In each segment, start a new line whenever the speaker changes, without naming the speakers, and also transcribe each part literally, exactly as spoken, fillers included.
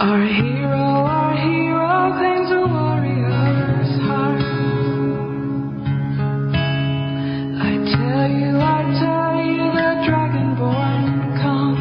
Our hero, our hero claims a warrior's heart. I tell you, I tell you, the Dragonborn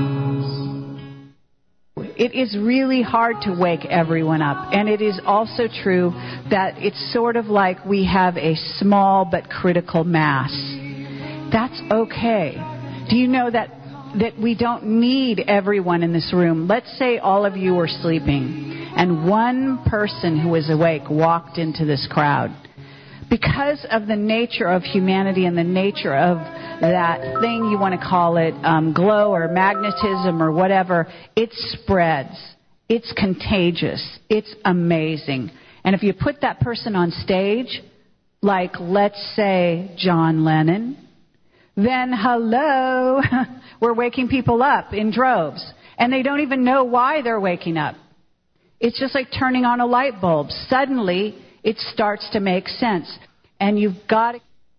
comes.
It is really hard to wake everyone up. And it is also true that it's sort of like we have a small but critical mass. That's okay. Do you know that that we don't need everyone in this room? Let's say all of you were sleeping and one person who was awake walked into this crowd. Because of the nature of humanity and the nature of that thing, you want to call it um, glow or magnetism or whatever, it spreads. It's contagious. It's amazing. And if you put that person on stage, like let's say John Lennon, then hello, we're waking people up in droves. And they don't even know why they're waking up. It's just like turning on a light bulb. Suddenly, it starts to make sense. And you've got to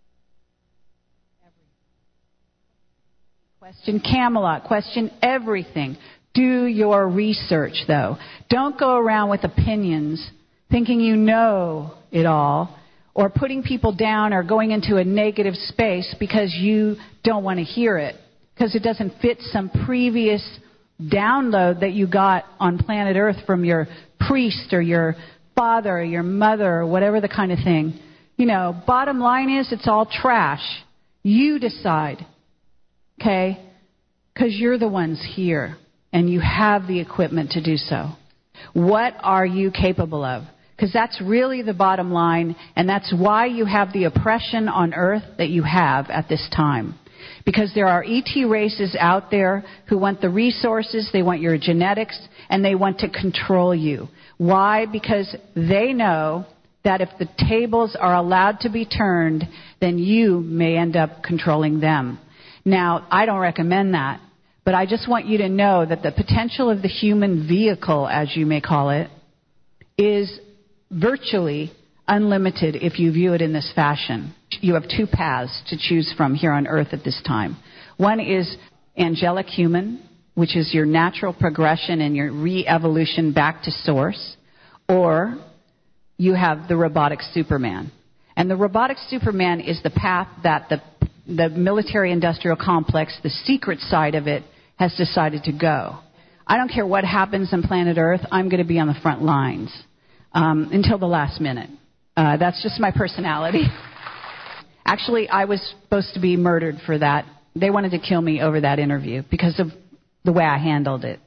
question Camelot, question everything. Do your research, though. Don't go around with opinions, thinking you know it all, or putting people down or going into a negative space because you don't want to hear it, because it doesn't fit some previous download that you got on planet Earth from your priest or your father or your mother or whatever the kind of thing. You know, bottom line is it's all trash. You decide, okay? Because you're the ones here and you have the equipment to do so. What are you capable of? Because that's really the bottom line, and that's why you have the oppression on Earth that you have at this time. Because there are E T races out there who want the resources, they want your genetics, and they want to control you. Why? Because they know that if the tables are allowed to be turned, then you may end up controlling them. Now, I don't recommend that, but I just want you to know that the potential of the human vehicle, as you may call it, is virtually unlimited if you view it in this fashion. You have two paths to choose from here on Earth at this time. One is angelic human, which is your natural progression and your re-evolution back to source, or you have the robotic Superman. And the robotic Superman is the path that the, the military-industrial complex, the secret side of it, has decided to go. I don't care what happens on planet Earth, I'm going to be on the front lines. Um, until the last minute. Uh, that's just my personality. Actually, I was supposed to be murdered for that. They wanted to kill me over that interview because of the way I handled it.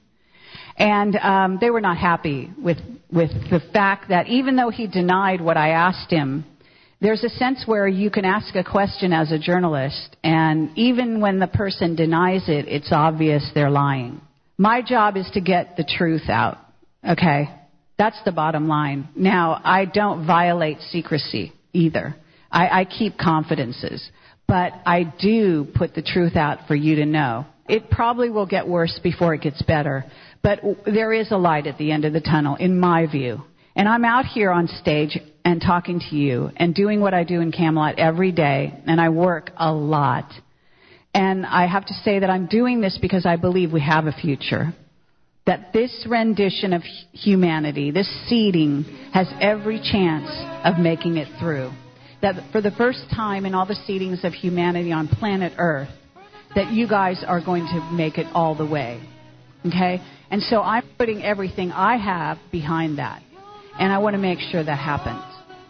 And um, they were not happy with, with the fact that even though he denied what I asked him, there's a sense where you can ask a question as a journalist, and even when the person denies it, it's obvious they're lying. My job is to get the truth out, okay? That's the bottom line. Now, I don't violate secrecy either. I, I keep confidences. But I do put the truth out for you to know. It probably will get worse before it gets better. But there is a light at the end of the tunnel, in my view. And I'm out here on stage and talking to you and doing what I do in Camelot every day. And I work a lot. And I have to say that I'm doing this because I believe we have a future. That this rendition of humanity, this seeding, has every chance of making it through. That for the first time in all the seedings of humanity on planet Earth, that you guys are going to make it all the way. Okay? And so I'm putting everything I have behind that. And I want to make sure that happens.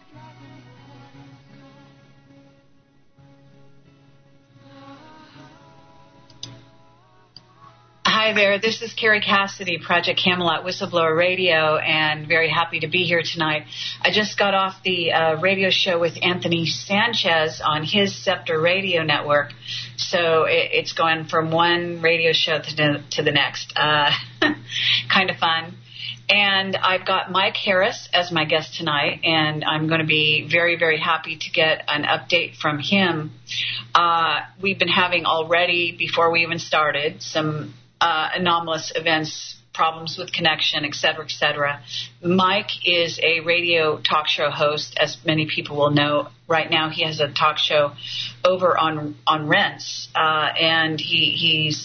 Hi there, this is Carrie Cassidy, Project Camelot Whistleblower Radio, and very happy to be here tonight. I just got off the uh, radio show with Anthony Sanchez on his Scepter Radio Network, so it, it's going from one radio show to the, to the next. Uh, kind of fun. And I've got Mike Harris as my guest tonight, and I'm going to be very, very happy to get an update from him. Uh, we've been having already, before we even started, some Uh, anomalous events, problems with connection, et cetera, et cetera. Mike is a radio talk show host, as many people will know. Right now he has a talk show over on on Rense, uh, and he, he's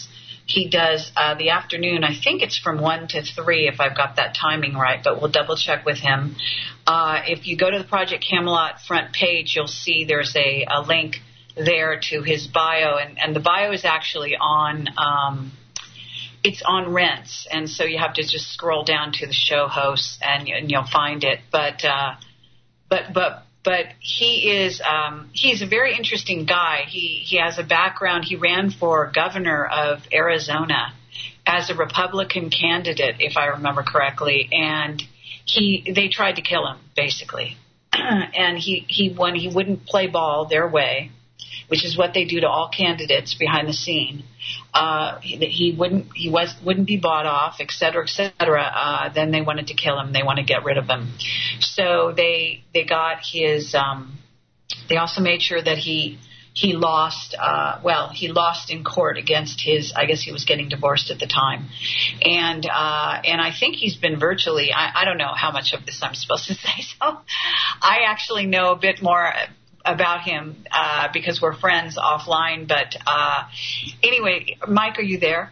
He does uh, the afternoon. I think it's from one to three, if I've got that timing right, but we'll double check with him. Uh, if you go to the Project Camelot front page, you'll see there's a, a link there to his bio, and, and the bio is actually on um, it's on Rents, and so you have to just scroll down to the show hosts, and, and you'll find it. But uh, but but but he is um, he's a very interesting guy. He he has a background. He ran for governor of Arizona as a Republican candidate, if I remember correctly, and he they tried to kill him basically, and he he when he wouldn't play ball their way, which is what they do to all candidates behind the scene. Uh, he, he wouldn't he was wouldn't be bought off, et cetera, et cetera. Uh, then they wanted to kill him. They want to get rid of him. So they they got his. Um, they also made sure that he he lost. Uh, well, he lost in court against his. I guess he was getting divorced at the time, and uh, and I think he's been virtually. I, I don't know how much of this I'm supposed to say. So I actually know a bit more about him uh, because we're friends offline. But uh, anyway, Mike, are you there?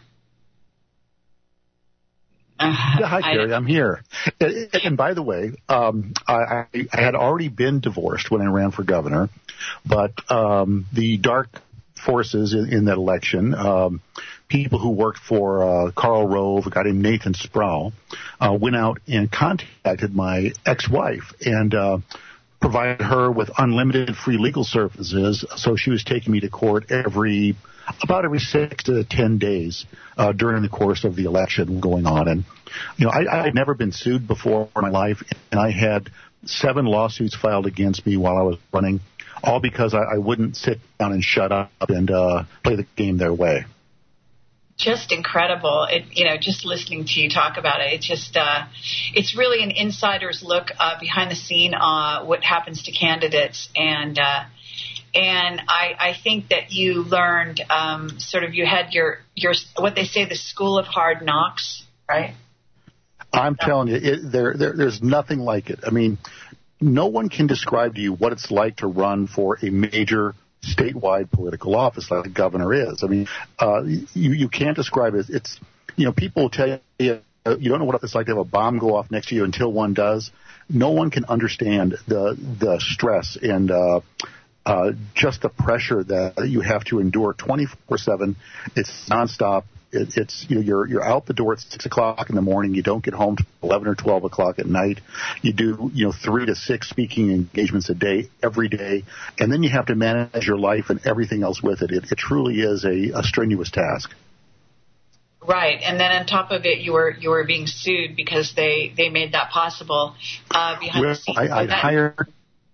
Uh,
yeah, hi, Carrie. I'm here. And, and by the way, um, I, I had already been divorced when I ran for governor, but um, the dark forces in, in that election, um, people who worked for uh, Karl Rove, a guy named Nathan Sproul, uh, went out and contacted my ex-wife and uh, provided her with unlimited free legal services, so she was taking me to court every about every six to ten days uh, during the course of the election going on. And you know, I, I had never been sued before in my life, and I had seven lawsuits filed against me while I was running, all because I, I wouldn't sit down and shut up and uh, play the game their way.
Just incredible. It, you know, just listening to you talk about it, it just, uh, it's really an insider's look uh, behind the scene on uh, what happens to candidates. And, uh, and I, I think that you learned um, sort of, you had your, your, what they say, the school of hard knocks, right?
I'm so. telling you, it, there, there, there's nothing like it. I mean, no one can describe to you what it's like to run for a major statewide political office like the governor is. I mean, uh, you, you can't describe it. It's, you know, people tell you, uh, you don't know what it's like to have a bomb go off next to you until one does. No one can understand the the stress and uh, uh, just the pressure that you have to endure twenty-four seven. It's nonstop. It, it's, you know, you're, you're out the door at six o'clock in the morning. You don't get home till eleven or twelve o'clock at night. You do, you know, three to six speaking engagements a day, every day. And then you have to manage your life and everything else with it. It, it truly is a, a strenuous task.
Right. And then on top of it, you were, you were being sued because they, they made that possible, uh, behind well, the scenes.
I, I hired.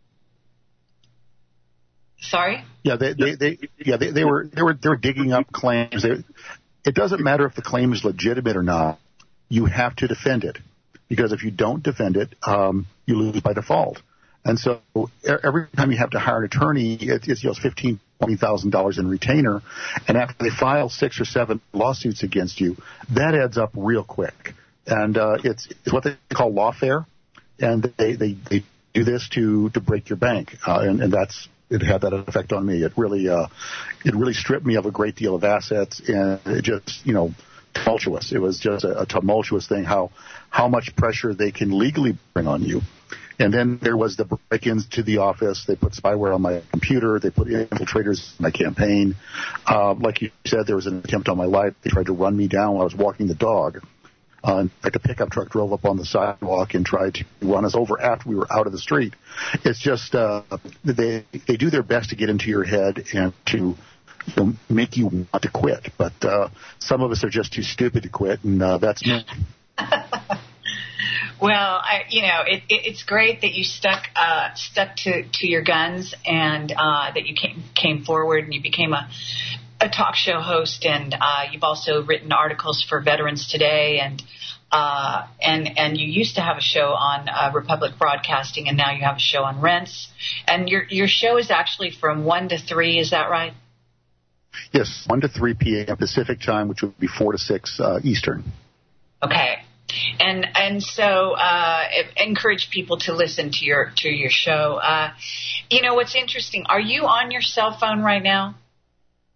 Sorry?
Yeah, they, they, they, yeah, they, they were, they were, they were digging up claims. They, It doesn't matter if the claim is legitimate or not. You have to defend it, because if you don't defend it, um, you lose by default. And so every time you have to hire an attorney, it, it's you know, fifteen thousand dollars, twenty thousand dollars in retainer. And after they file six or seven lawsuits against you, that adds up real quick. And uh, it's, it's what they call lawfare. And they, they, they do this to, to break your bank. Uh, and, and that's it had that effect on me. It really, uh, it really stripped me of a great deal of assets, and it just, you know, tumultuous. It was just a, a tumultuous thing. How, how much pressure they can legally bring on you. And then there was the break-ins to the office. They put spyware on my computer. They put infiltrators in my campaign. Uh, like you said, there was an attempt on my life. They tried to run me down while I was walking the dog. Uh, in fact, a pickup truck drove up on the sidewalk and tried to run us over after we were out of the street. It's just uh, they they do their best to get into your head and to, you know, make you want to quit. But uh, some of us are just too stupid to quit, and uh, that's me.
Well, I, you know, it, it, it's great that you stuck uh, stuck to, to your guns, and uh, that you came came forward and you became a a talk show host, and uh, you've also written articles for Veterans Today, and uh, and and you used to have a show on uh, Republic Broadcasting, and now you have a show on Rents, and your your show is actually from one to three. Is that right?
Yes, one to three p.m. Pacific time, which would be four to six uh, Eastern.
Okay. And and so uh, encourage people to listen to your to your show. Uh, you know what's interesting? Are you on your cell phone right now?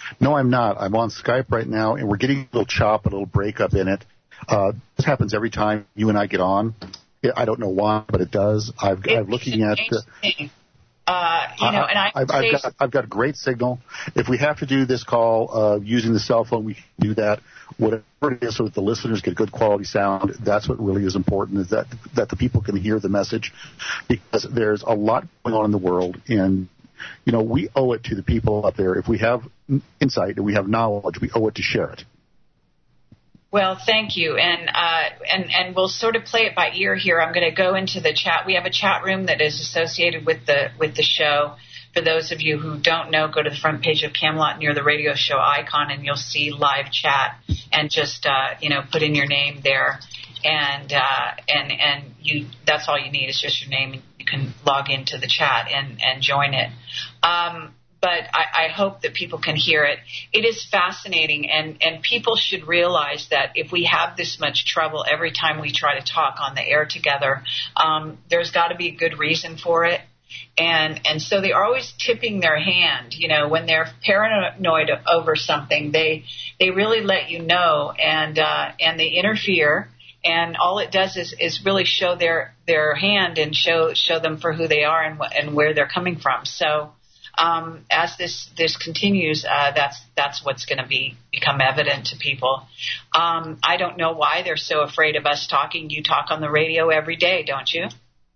No, I'm not. I'm on Skype right now, and we're getting a little chop, a little breakup in it. Uh, this happens every time you and I get on. I don't know why, but it does. I've,
It-
I'm looking at.
it's
Uh,
interesting. Uh, you know, and I
I've,
say,
I've got I've got great signal. If we have to do this call uh, using the cell phone, we can do that. Whatever it is, so that the listeners get good quality sound. That's what really is important. Is that that the people can hear the message, because there's a lot going on in the world, and you know we owe it to the people up there. If we have insight and we have knowledge, we owe it to share it.
well, thank you, and uh, and and we'll sort of play it by ear here. I'm going to go into the chat. We have a chat room that is associated with the with the show. For those of you who don't know, go to the front page of Camelot near the radio show icon, and you'll see live chat. And just uh, you know, put in your name there, and uh, and and you. That's all you need is just your name, and you can log into the chat and and join it. Um, But I, I hope that people can hear it. It is fascinating, and, and people should realize that if we have this much trouble every time we try to talk on the air together, um, there's got to be a good reason for it. And and so they're always tipping their hand. You know, when they're paranoid over something, they they really let you know, and uh, and they interfere. And all it does is, is really show their, their hand and show show them for who they are and wh- and where they're coming from. So. Um, as this this continues, uh, that's that's what's going to be become evident to people. Um, I don't know why they're so afraid of us talking. You talk on the radio every day, don't you?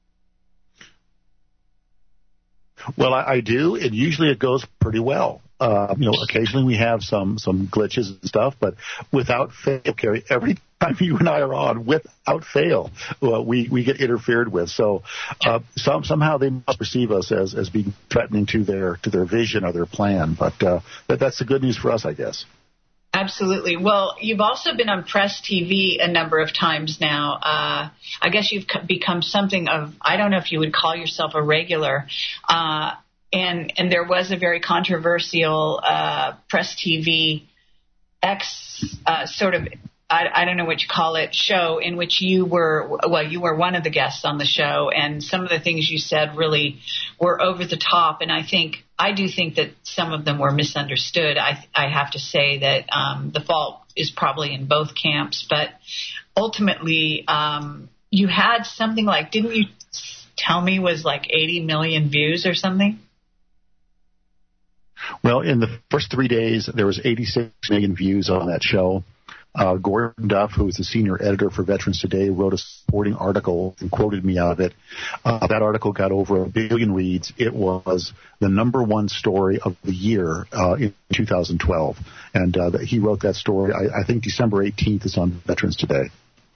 Well, I, I do, and usually it goes pretty well. Uh, you know, occasionally we have some some glitches and stuff, but without fail, Carrie, every time you and I are on, without fail, uh, we we get interfered with. So uh, some somehow they must perceive us as as being threatening to their to their vision or their plan. But uh, that, that's the good news for us, I guess.
Absolutely. Well, you've also been on Press T V a number of times now. Uh, I guess you've become something of, I don't know if you would call yourself a regular. Uh, and and there was a very controversial uh, Press T V X uh, sort of, I, I don't know what you call it, show in which you were, well, you were one of the guests on the show. And some of the things you said really were over the top. And I think, I do think that some of them were misunderstood. I, I have to say that um, the fault is probably in both camps. But ultimately, um, you had something like, didn't you tell me was like eighty million views or something?
Well, in the first three days, there was eighty-six million views on that show. Uh, Gordon Duff, who is the senior editor for Veterans Today, wrote a supporting article and quoted me out of it. Uh, that article got over a billion reads. It was the number one story of the year uh, in two thousand twelve. And uh, he wrote that story, I, I think December eighteenth is on Veterans Today.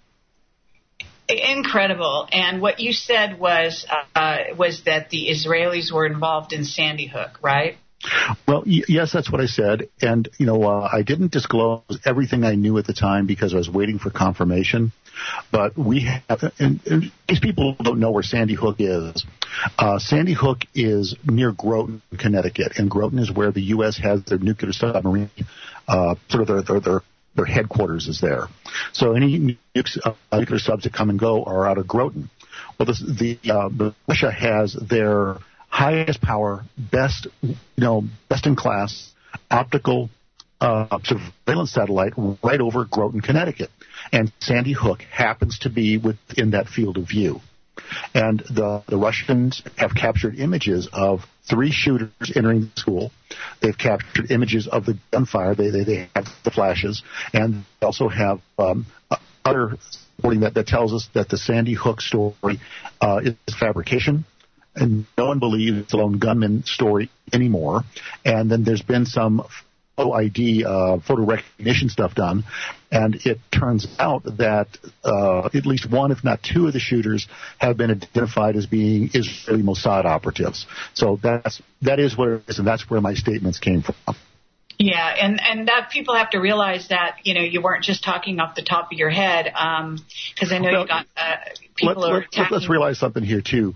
Incredible. And what you said was uh, was that the Israelis were involved in Sandy Hook, right?
Well, y- yes, that's what I said. And, you know, uh, I didn't disclose everything I knew at the time because I was waiting for confirmation. But we have, and, and these people don't know where Sandy Hook is. Uh, Sandy Hook is near Groton, Connecticut. And Groton is where the U S has their nuclear submarine, uh, sort of their, their, their, their headquarters is there. So any nukes, uh, nuclear subs that come and go are out of Groton. Well, this, the, uh, the Russia has their highest power, best, you know, best in class optical uh, surveillance satellite right over Groton, Connecticut, and Sandy Hook happens to be within that field of view. And the the Russians have captured images of three shooters entering the school. They've captured images of the gunfire. They they, they have the flashes, and they also have um, other reporting that, that tells us that the Sandy Hook story uh, is fabrication. And no one believes the lone gunman story anymore. And then there's been some photo I D, uh, photo recognition stuff done. And it turns out that uh, at least one, if not two, of the shooters have been identified as being Israeli Mossad operatives. So that's that is what it is, and that's where my statements came from.
Yeah, and, and that people have to realize that, you know, you weren't just talking off the top of your head, because um, I know well, you got uh, people
let,
who are
let,
attacking.
Let's realize something here, too.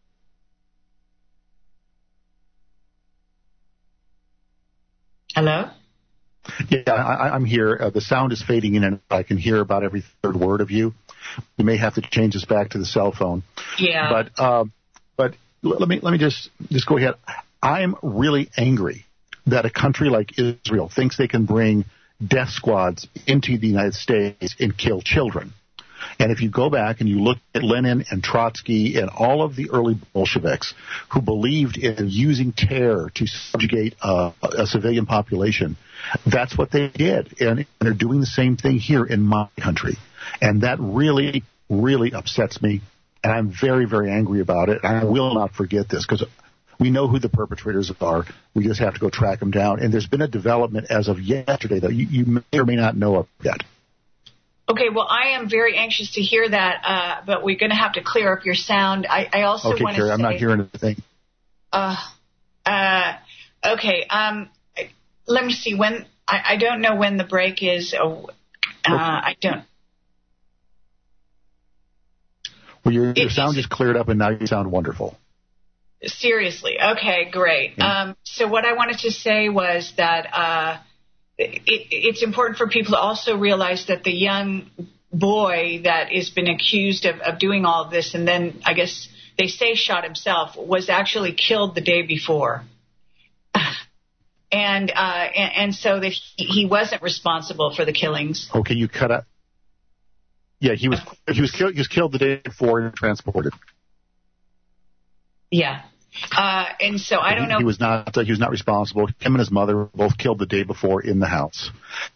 Hello?
Yeah, I, I'm here. Uh, the sound is fading in, and I can hear about every third word of you. You may have to change this back to the cell phone.
Yeah.
But uh, but let me let me just just go ahead. I'm really angry that a country like Israel thinks they can bring death squads into the United States and kill children. And if you go back and you look at Lenin and Trotsky and all of the early Bolsheviks who believed in using terror to subjugate uh, a civilian population, that's what they did. And they're doing the same thing here in my country. And that really, really upsets me. And I'm very, very angry about it. And I will not forget this because we know who the perpetrators are. We just have to go track them down. And there's been a development as of yesterday that you, you may or may not know of yet.
Okay, well, I am very anxious to hear that, uh, but we're going to have to clear up your sound. I, I also
okay,
want to
Carrie,
say...
I'm not hearing anything.
Uh, uh, okay, um, let me see. When I, I don't know when the break is. Uh, okay. I don't...
Well, your, your
it,
sound just cleared up, and now you sound wonderful.
Seriously. Okay, great. Mm-hmm. Um, so what I wanted to say was that... Uh, It, it's important for people to also realize that the young boy that has been accused of, of doing all of this and then I guess they say shot himself was actually killed the day before. and, uh, and and so that he, he wasn't responsible for the killings.
Okay, you cut out. Yeah, he was he was killed he was killed the day before and transported.
Yeah. Uh, and so I don't know.
He was not. Uh, he was not responsible. Him and his mother were both killed the day before in the house.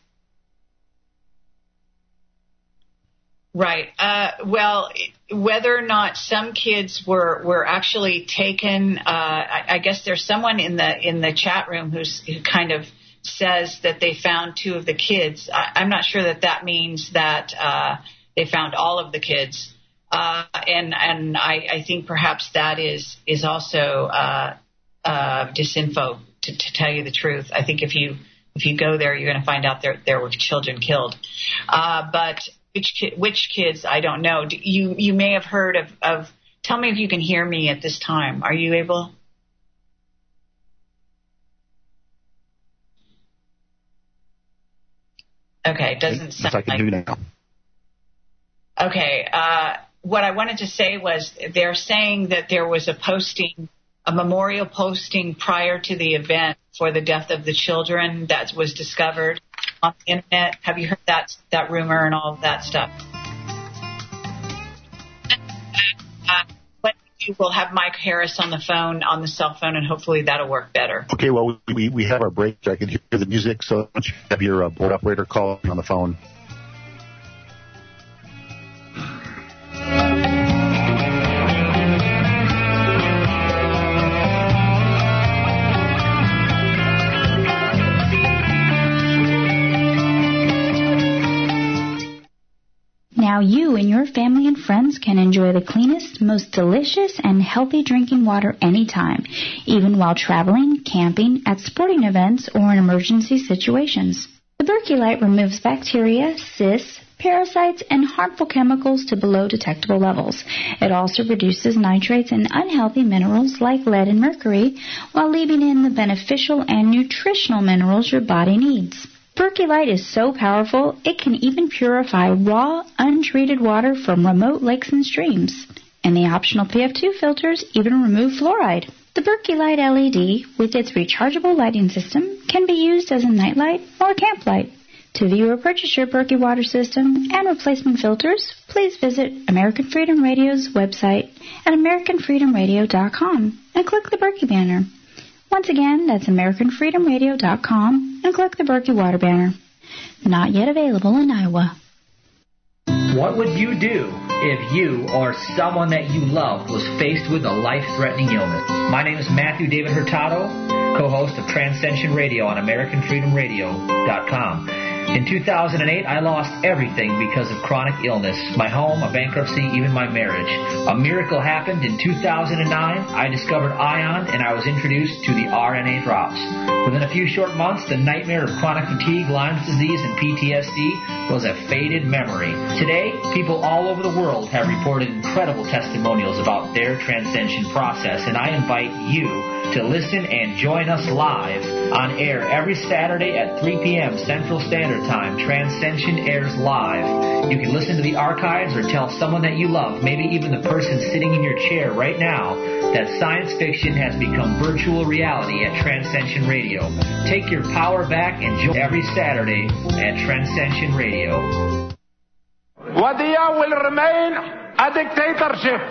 Right. Uh, well, whether or not some kids were, were actually taken, uh, I, I guess there's someone in the in the chat room who's, who kind of says that they found two of the kids. I, I'm not sure that that means that uh, they found all of the kids. Uh, and and I, I think perhaps that is is also uh, uh, disinfo. To, to tell you the truth, I think if you if you go there, you're going to find out there there were children killed. Uh, but which ki- which kids, I don't know. Do you you may have heard of, of. Tell me if you can hear me at this time. Are you able? Okay, it doesn't sound
I can
like.
hear you now.
Okay. Uh, What I wanted to say was they're saying that there was a posting, a memorial posting prior to the event for the death of the children that was discovered on the internet. Have you heard that that rumor and all of that stuff? Uh, what we do, we'll have Mike Harris on the phone, on the cell phone, and hopefully that'll work better.
Okay, well, we we have our break. I can hear the music, so why don't you have your uh, board operator call on the phone.
Now you and your family and friends can enjoy the cleanest, most delicious, and healthy drinking water anytime, even while traveling, camping, at sporting events, or in emergency situations. The Berkey removes bacteria, cysts, parasites, and harmful chemicals to below detectable levels. It also reduces nitrates and unhealthy minerals like lead and mercury, while leaving in the beneficial and nutritional minerals your body needs. Berkey is so powerful, it can even purify raw, untreated water from remote lakes and streams. And the optional P F two filters even remove fluoride. The Berkey L E D, with its rechargeable lighting system, can be used as a nightlight or camp light. To view or purchase your Berkey water system and replacement filters, please visit American Freedom Radio's website at american freedom radio dot com and click the Berkey banner. Once again, that's american freedom radio dot com and click the Berkey water banner. Not yet available in Iowa.
What would you do if you or someone that you loved was faced with a life-threatening illness? My name is Matthew David Hurtado, co-host of Transcension Radio on american freedom radio dot com. In two thousand eight, I lost everything because of chronic illness. My home, a bankruptcy, even my marriage. A miracle happened in two thousand nine. I discovered ION, and I was introduced to the R N A drops. Within a few short months, the nightmare of chronic fatigue, Lyme's disease, and P T S D was a faded memory. Today, people all over the world have reported incredible testimonials about their transcension process, and I invite you to listen and join us live On air every Saturday at three p.m. Central Standard Time, Transcension airs live. You can listen to the archives or tell someone that you love, maybe even the person sitting in your chair right now, that science fiction has become virtual reality at Transcension Radio. Take your power back and join every Saturday at Transcension Radio.
Wadiya will remain a dictatorship.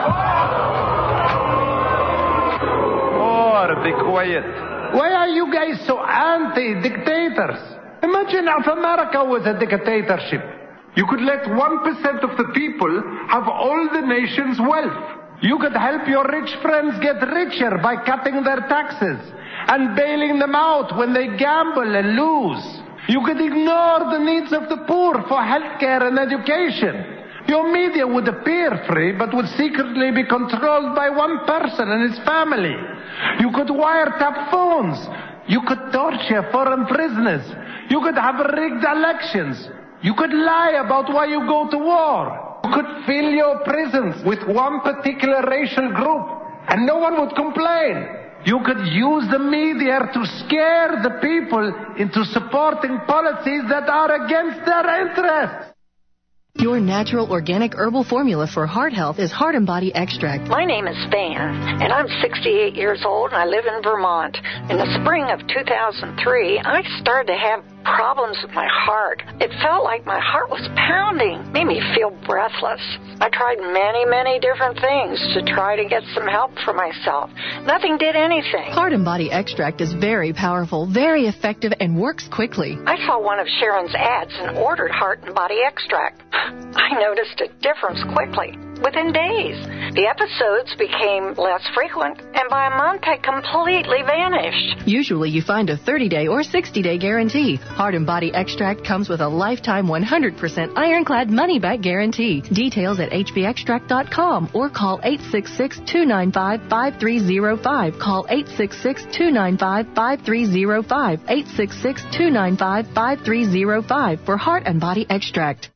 Oh, be quiet. Why are you guys so anti-dictators? Imagine if America was a dictatorship. You could let one percent of the people have all the nation's wealth. You could help your rich friends get richer by cutting their taxes and bailing them out when they gamble and lose. You could ignore the needs of the poor for healthcare and education. Your media would appear free, but would secretly be controlled by one person and his family. You could wiretap phones. You could torture foreign prisoners. You could have rigged elections. You could lie about why you go to war. You could fill your prisons with one particular racial group, and no one would complain. You could use the media to scare the people into supporting policies that are against their interests.
Your natural organic herbal formula for heart health is Heart and Body Extract.
My name is Van, and I'm sixty-eight years old, and I live in Vermont. In the spring of two thousand three, I started to have problems with my heart. It felt like my heart was pounding, made me feel breathless. I tried many, many different things to try to get some help for myself. Nothing did anything.
Heart and Body Extract is very powerful, very effective, and works quickly.
I saw one of Sharon's ads and ordered Heart and Body Extract. I noticed a difference quickly. Within days, the episodes became less frequent, and by a month, they completely vanished.
Usually, you find a thirty-day or sixty-day guarantee. Heart and Body Extract comes with a lifetime one hundred percent ironclad money-back guarantee. Details at h b extract dot com or call eight six six, two nine five, five three zero five. Call eight six six, two nine five, five three zero five. eight six six, two nine five, five three zero five for Heart and Body Extract.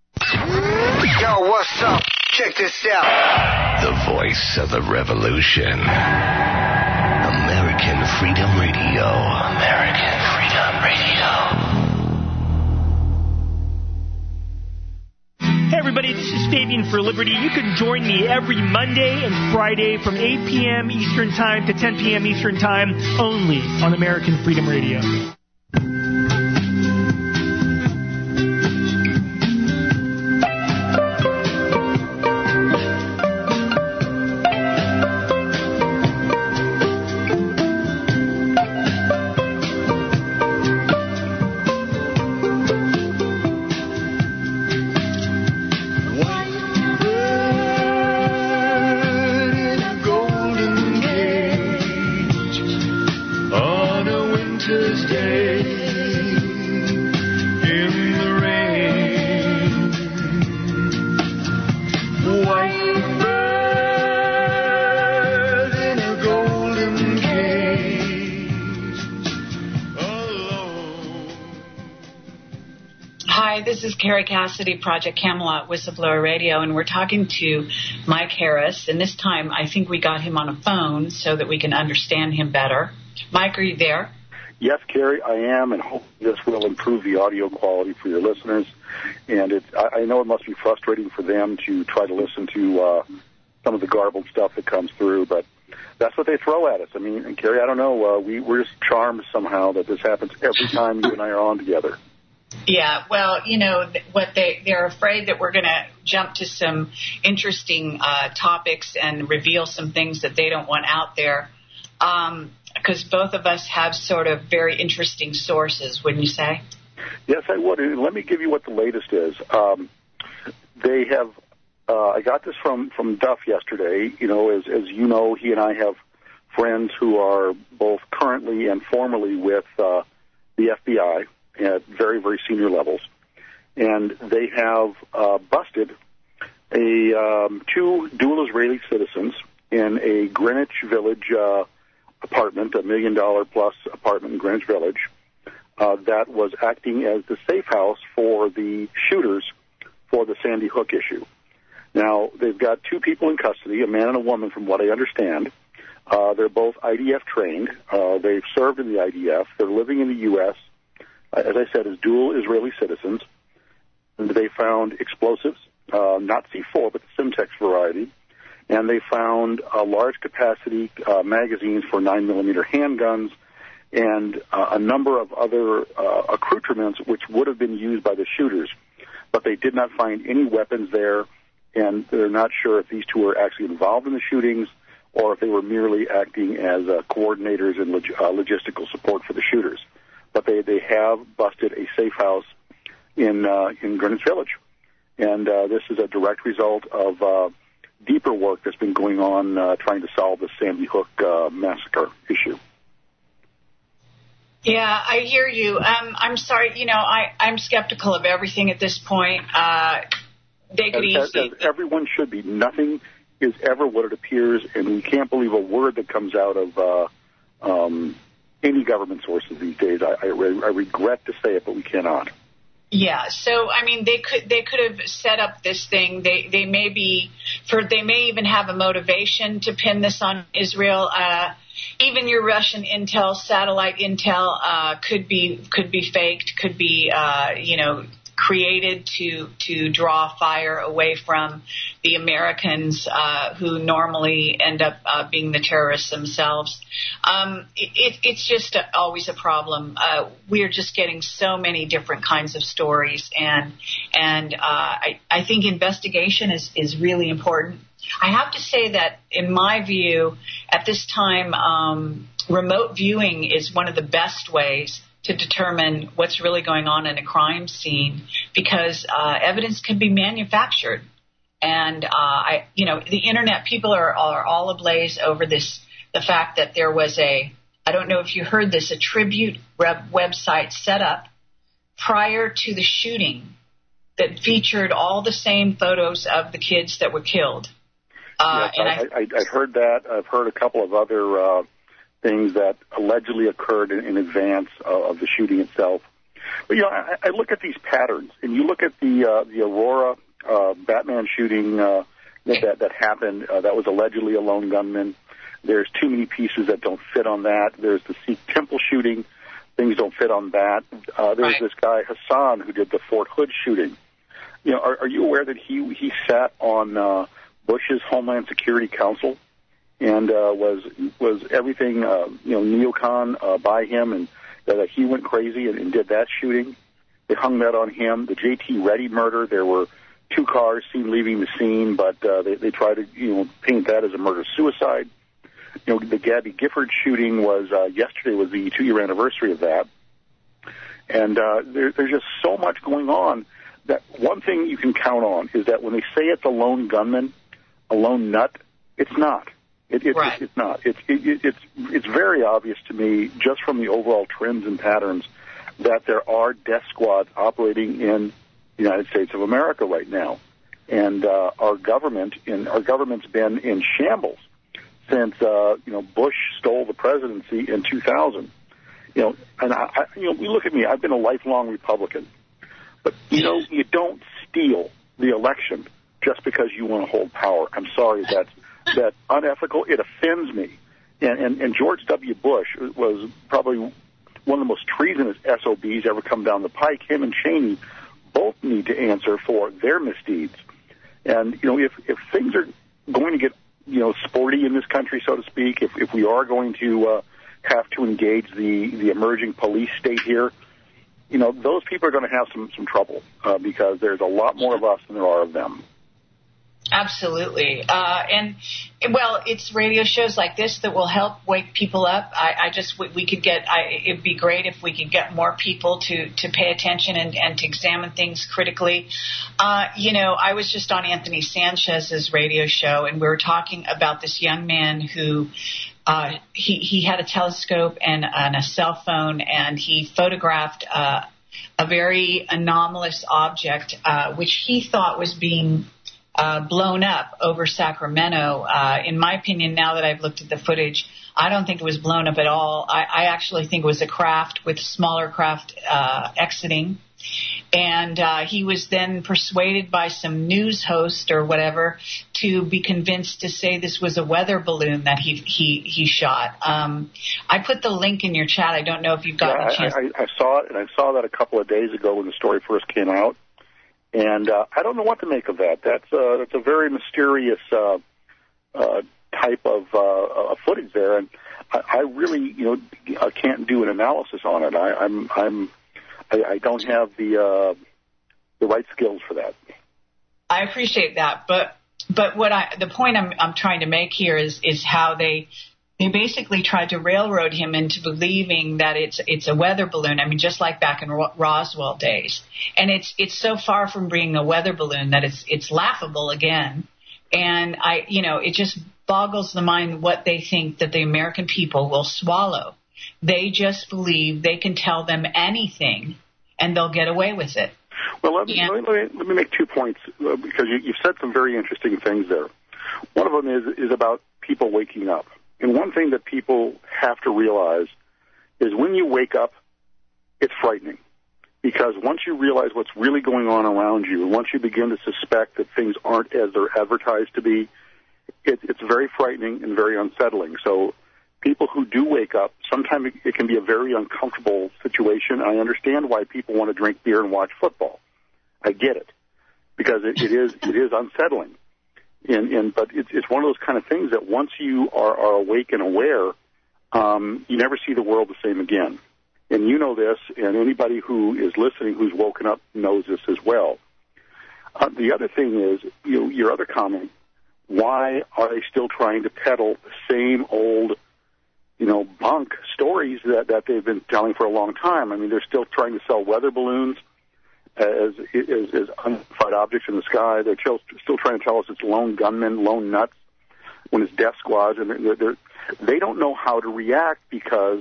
Yo, what's up? Check this out.
The voice of the revolution. American Freedom Radio. American Freedom Radio.
Hey everybody, this is Fabian for Liberty. You can join me every Monday and Friday from eight p.m. Eastern Time to ten p.m. Eastern Time only on American Freedom Radio.
This is Carrie Cassidy, Project Camelot, Whistleblower Radio, and we're talking to Mike Harris. And this time, I think we got him on a phone so that we can understand him better. Mike, are you there?
Yes, Carrie, I am, and hope this will improve the audio quality for your listeners. And it, I, I know it must be frustrating for them to try to listen to uh, some of the garbled stuff that comes through, but that's what they throw at us. I mean, and Carrie, I don't know, uh, we, we're just charmed somehow that this happens every time you and I are on together.
Yeah, well, you know, what they, they're afraid that we're going to jump to some interesting uh, topics and reveal some things that they don't want out there, because um, both of us have sort of very interesting sources, wouldn't you say?
Yes, I would. And let me give you what the latest is. Um, they have, uh, I got this from, from Duff yesterday. You know, as, as you know, he and I have friends who are both currently and formerly with uh, the F B I. At very, very senior levels. And they have uh, busted a um, two dual Israeli citizens in a Greenwich Village uh, apartment, a million-dollar-plus apartment in Greenwich Village, uh, that was acting as the safe house for the shooters for the Sandy Hook issue. Now, they've got two people in custody, a man and a woman, from what I understand. Uh, they're both I D F trained. Uh, they've served in the I D F. They're living in the U S, uh, as I said, as dual Israeli citizens. And they found explosives, uh, not C four, but the Simtex variety. And they found uh, large-capacity uh, magazines for nine millimeter handguns and uh, a number of other uh, accoutrements which would have been used by the shooters. But they did not find any weapons there, and they're not sure if these two were actually involved in the shootings or if they were merely acting as uh, coordinators and log- uh, logistical support for the shooters. But they, they have busted a safe house in uh, in Greenwich Village. And uh, this is a direct result of uh, deeper work that's been going on uh, trying to solve the Sandy Hook uh, massacre issue.
Yeah, I hear you. Um, I'm sorry, you know, I, I'm skeptical of everything at this point. Uh, they could
as,
easily...
as everyone should be. Nothing is ever what it appears, and we can't believe a word that comes out of uh, um, any government sources these days. I, I, I regret to say it, but we cannot.
Yeah, so I mean, they could they could have set up this thing. They they may be for they may even have a motivation to pin this on Israel. Uh, even your Russian intel, satellite intel, uh, could be could be faked, could be uh, you know. created to to draw fire away from the Americans uh, who normally end up uh, being the terrorists themselves. Um, it, it, it's just a, always a problem. Uh, we're just getting so many different kinds of stories, and and uh, I, I think investigation is, is really important. I have to say that, in my view, at this time, um, remote viewing is one of the best ways to determine what's really going on in a crime scene, because uh, evidence can be manufactured. And, uh, I, you know, the Internet, people are, are all ablaze over this, the fact that there was a, I don't know if you heard this, a tribute web- website set up prior to the shooting that featured all the same photos of the kids that were killed. Uh,
yes,
and
I, I, I heard that. I've heard a couple of other uh, things that allegedly occurred in, in advance uh, of the shooting itself. But, you know, I, I look at these patterns, and you look at the uh, the Aurora uh, Batman shooting uh, that, that happened, uh, that was allegedly a lone gunman. There's too many pieces that don't fit on that. There's the Sikh temple shooting. Things don't fit on that. Uh, there's right. this guy, Hassan, who did the Fort Hood shooting. You know, are, are you aware that he, he sat on uh, Bush's Homeland Security Council? And uh, was was everything uh, you know neocon uh, by him, and that uh, he went crazy and, and did that shooting. They hung that on him. The J T Reddy murder, there were two cars seen leaving the scene, but uh, they they tried to you know paint that as a murder suicide. You know, the Gabby Gifford shooting was uh, yesterday was the two year anniversary of that, and uh, there, there's just so much going on that one thing you can count on is that when they say it's a lone gunman, a lone nut, it's not. It, it,
right.
it, it's not. It's it, it's it's very obvious to me, just from the overall trends and patterns, that there are death squads operating in the United States of America right now, and uh, our government in our government's been in shambles since uh, you know Bush stole the presidency in two thousand. You know, and I, I, you know, you look at me. I've been a lifelong Republican, but you know, you don't steal the election just because you want to hold power. I'm sorry, that's that unethical. It offends me. And, and, and George W. Bush was probably one of the most treasonous S O Bs ever come down the pike. Him and Cheney both need to answer for their misdeeds. And, you know, if, if things are going to get, you know, sporty in this country, so to speak, if, if we are going to uh, have to engage the, the emerging police state here, you know, those people are going to have some, some trouble uh, because there's a lot more of us than there are of them.
Absolutely. Uh, and, well, it's radio shows like this that will help wake people up. I, I just, we, we could get, I, it'd be great if we could get more people to, to pay attention and, and to examine things critically. Uh, you know, I was just on Anthony Sanchez's radio show, and we were talking about this young man who, uh, he, he had a telescope and, and a cell phone, and he photographed, uh, a very anomalous object, uh, which he thought was being Uh, blown up over Sacramento. Uh, in my opinion, now that I've looked at the footage, I don't think it was blown up at all. I, I actually think it was a craft with smaller craft uh, exiting. And uh, he was then persuaded by some news host or whatever to be convinced to say this was a weather balloon that he he, he shot. Um, I put the link in your chat. I don't know if you've gotten
yeah,
a chance.
I, I, I saw it, and I saw that a couple of days ago when the story first came out. And uh, I don't know what to make of that. That's, uh, that's a very mysterious uh, uh, type of uh, footage there. And I, I really, you know, I can't do an analysis on it. I, I'm, I'm, I, I don't have the uh, the right skills for that.
I appreciate that, but but what I the point I'm I'm trying to make here is is how they they basically tried to railroad him into believing that it's it's a weather balloon. I mean, just like back in Ro- Roswell days, and it's it's so far from being a weather balloon that it's it's laughable again. And I, you know, it just boggles the mind what they think that the American people will swallow. They just believe they can tell them anything and they'll get away with it.
Well, let me, yeah. let me, let me make two points, uh, because you, you've said some very interesting things there. One of them is, is about people waking up. And one thing that people have to realize is when you wake up, it's frightening. Because once you realize what's really going on around you, and once you begin to suspect that things aren't as they're advertised to be, it, it's very frightening and very unsettling. So people who do wake up, sometimes it can be a very uncomfortable situation. I understand why people want to drink beer and watch football. I get it, because it, it is it is unsettling. And, and but it's it's one of those kind of things that once you are, are awake and aware, um, you never see the world the same again. And you know this, and anybody who is listening who's woken up knows this as well. Uh, the other thing is, you know, your other comment, why are they still trying to peddle the same old, you know, bunk stories that, that they've been telling for a long time? I mean, they're still trying to sell weather balloons as, as, as unidentified objects in the sky. They're still, still trying to tell us it's lone gunmen, lone nuts, when it's death squads. And they're, they're, they don't know how to react because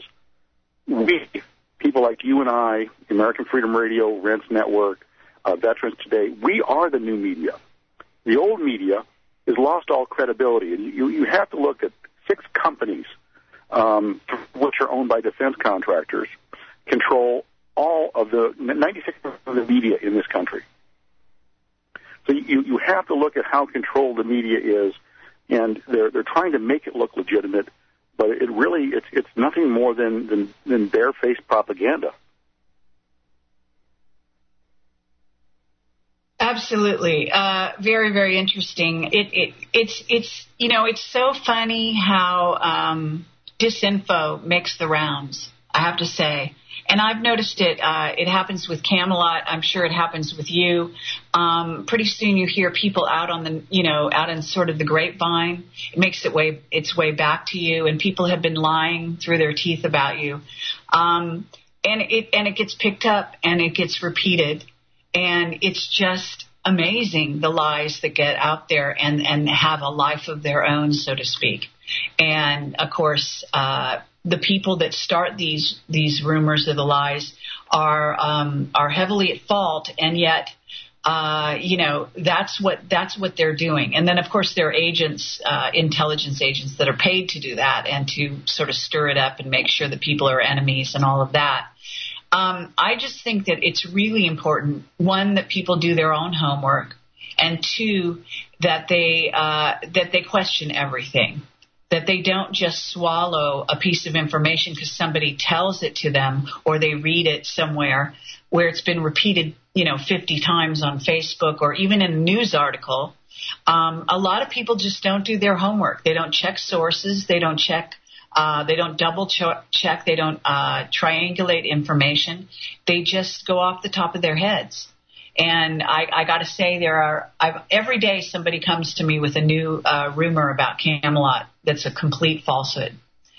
we, people like you and I, American Freedom Radio, Rense Network, uh, Veterans Today, we are the new media. The old media has lost all credibility. And you, you have to look at six companies, um, which are owned by defense contractors, control all of the ninety-six percent of the media in this country. So you, you have to look at how controlled the media is, and they're they're trying to make it look legitimate, but it really it's it's nothing more than than, than barefaced propaganda.
Absolutely, uh, very very interesting. It it it's it's you know it's so funny how um, disinfo makes the rounds, I have to say. And I've noticed it. Uh, it happens with Camelot. I'm sure it happens with you. Um, pretty soon you hear people out on the, you know, out in sort of the grapevine. It makes it way, its way back to you, and people have been lying through their teeth about you. Um, and it and it gets picked up and it gets repeated, and it's just amazing the lies that get out there and and have a life of their own, so to speak. And of course, uh, the people that start these these rumors or the lies are um, are heavily at fault, and yet, uh, you know, that's what that's what they're doing. And then, of course, there are agents, uh, intelligence agents, that are paid to do that and to sort of stir it up and make sure that people are enemies and all of that. Um, I just think that it's really important, one, that people do their own homework, and two, that they uh, that they question everything. That they don't just swallow a piece of information because somebody tells it to them or they read it somewhere where it's been repeated, you know, fifty times on Facebook or even in a news article. Um, a lot of people just don't do their homework. They don't check sources. They don't check. Uh, they don't double ch- check. They don't uh, triangulate information. They just go off the top of their heads. And I, I got to say, there are I've, every day somebody comes to me with a new uh, rumor about Camelot that's a complete falsehood.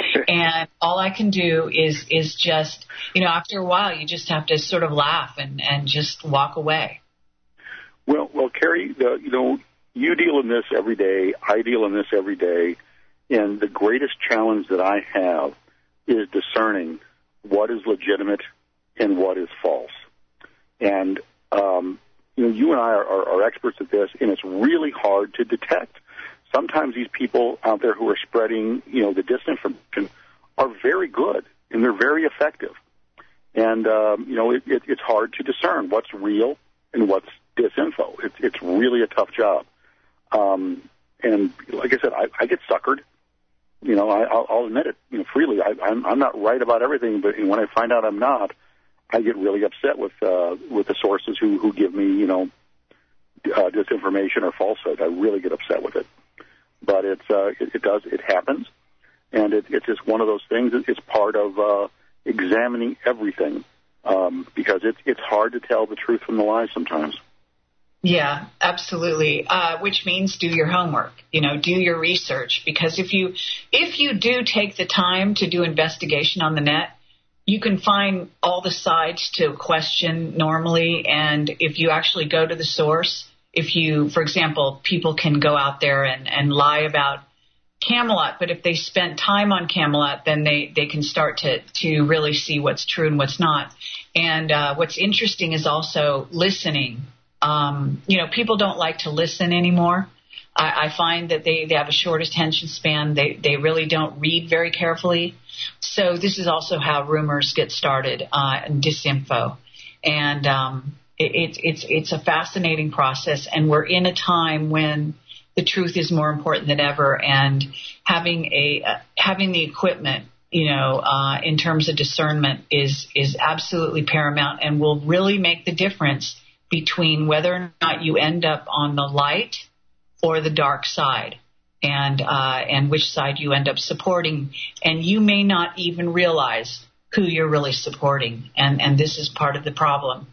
And all I can do is is just, you know, after a while, you just have to sort of laugh and, and just walk away.
Well, well, Carrie, the, you know, you deal in this every day. I deal in this every day. And the greatest challenge that I have is discerning what is legitimate and what is false. And Um, you know, you and I are, are, are experts at this, and it's really hard to detect. Sometimes these people out there who are spreading, you know, the disinformation are very good, and they're very effective. And, um, you know, it, it, it's hard to discern what's real and what's disinfo. It's, it's really a tough job. Um, and like I said, I, I get suckered. You know, I, I'll, I'll admit it, you know, freely. I, I'm, I'm not right about everything, but when I find out I'm not, I get really upset with uh, with the sources who, who give me, you know, uh, disinformation or falsehood. I really get upset with it. But it's uh, it, it does it happens, and it, it's just one of those things. It's part of uh, examining everything um, because it's it's hard to tell the truth from the lie sometimes.
Yeah, absolutely. Uh, which means do your homework, you know, do your research, because if you if you do take the time to do investigation on the net, you can find all the sides to a question normally. And if you actually go to the source, if you, for example, people can go out there and, and lie about Camelot, but if they spent time on Camelot, then they, they can start to, to really see what's true and what's not. And uh, what's interesting is also listening. Um, you know, people don't like to listen anymore. I, I find that they, they have a short attention span. They, they really don't read very carefully. So this is also how rumors get started, uh, and disinfo. And um, it, it's it's it's a fascinating process. And we're in a time when the truth is more important than ever. And having a uh, having the equipment, you know, uh, in terms of discernment is is absolutely paramount, and will really make the difference between whether or not you end up on the light or the dark side, and uh, and which side you end up supporting. And you may not even realize who you're really supporting, and, and this is part of the problem.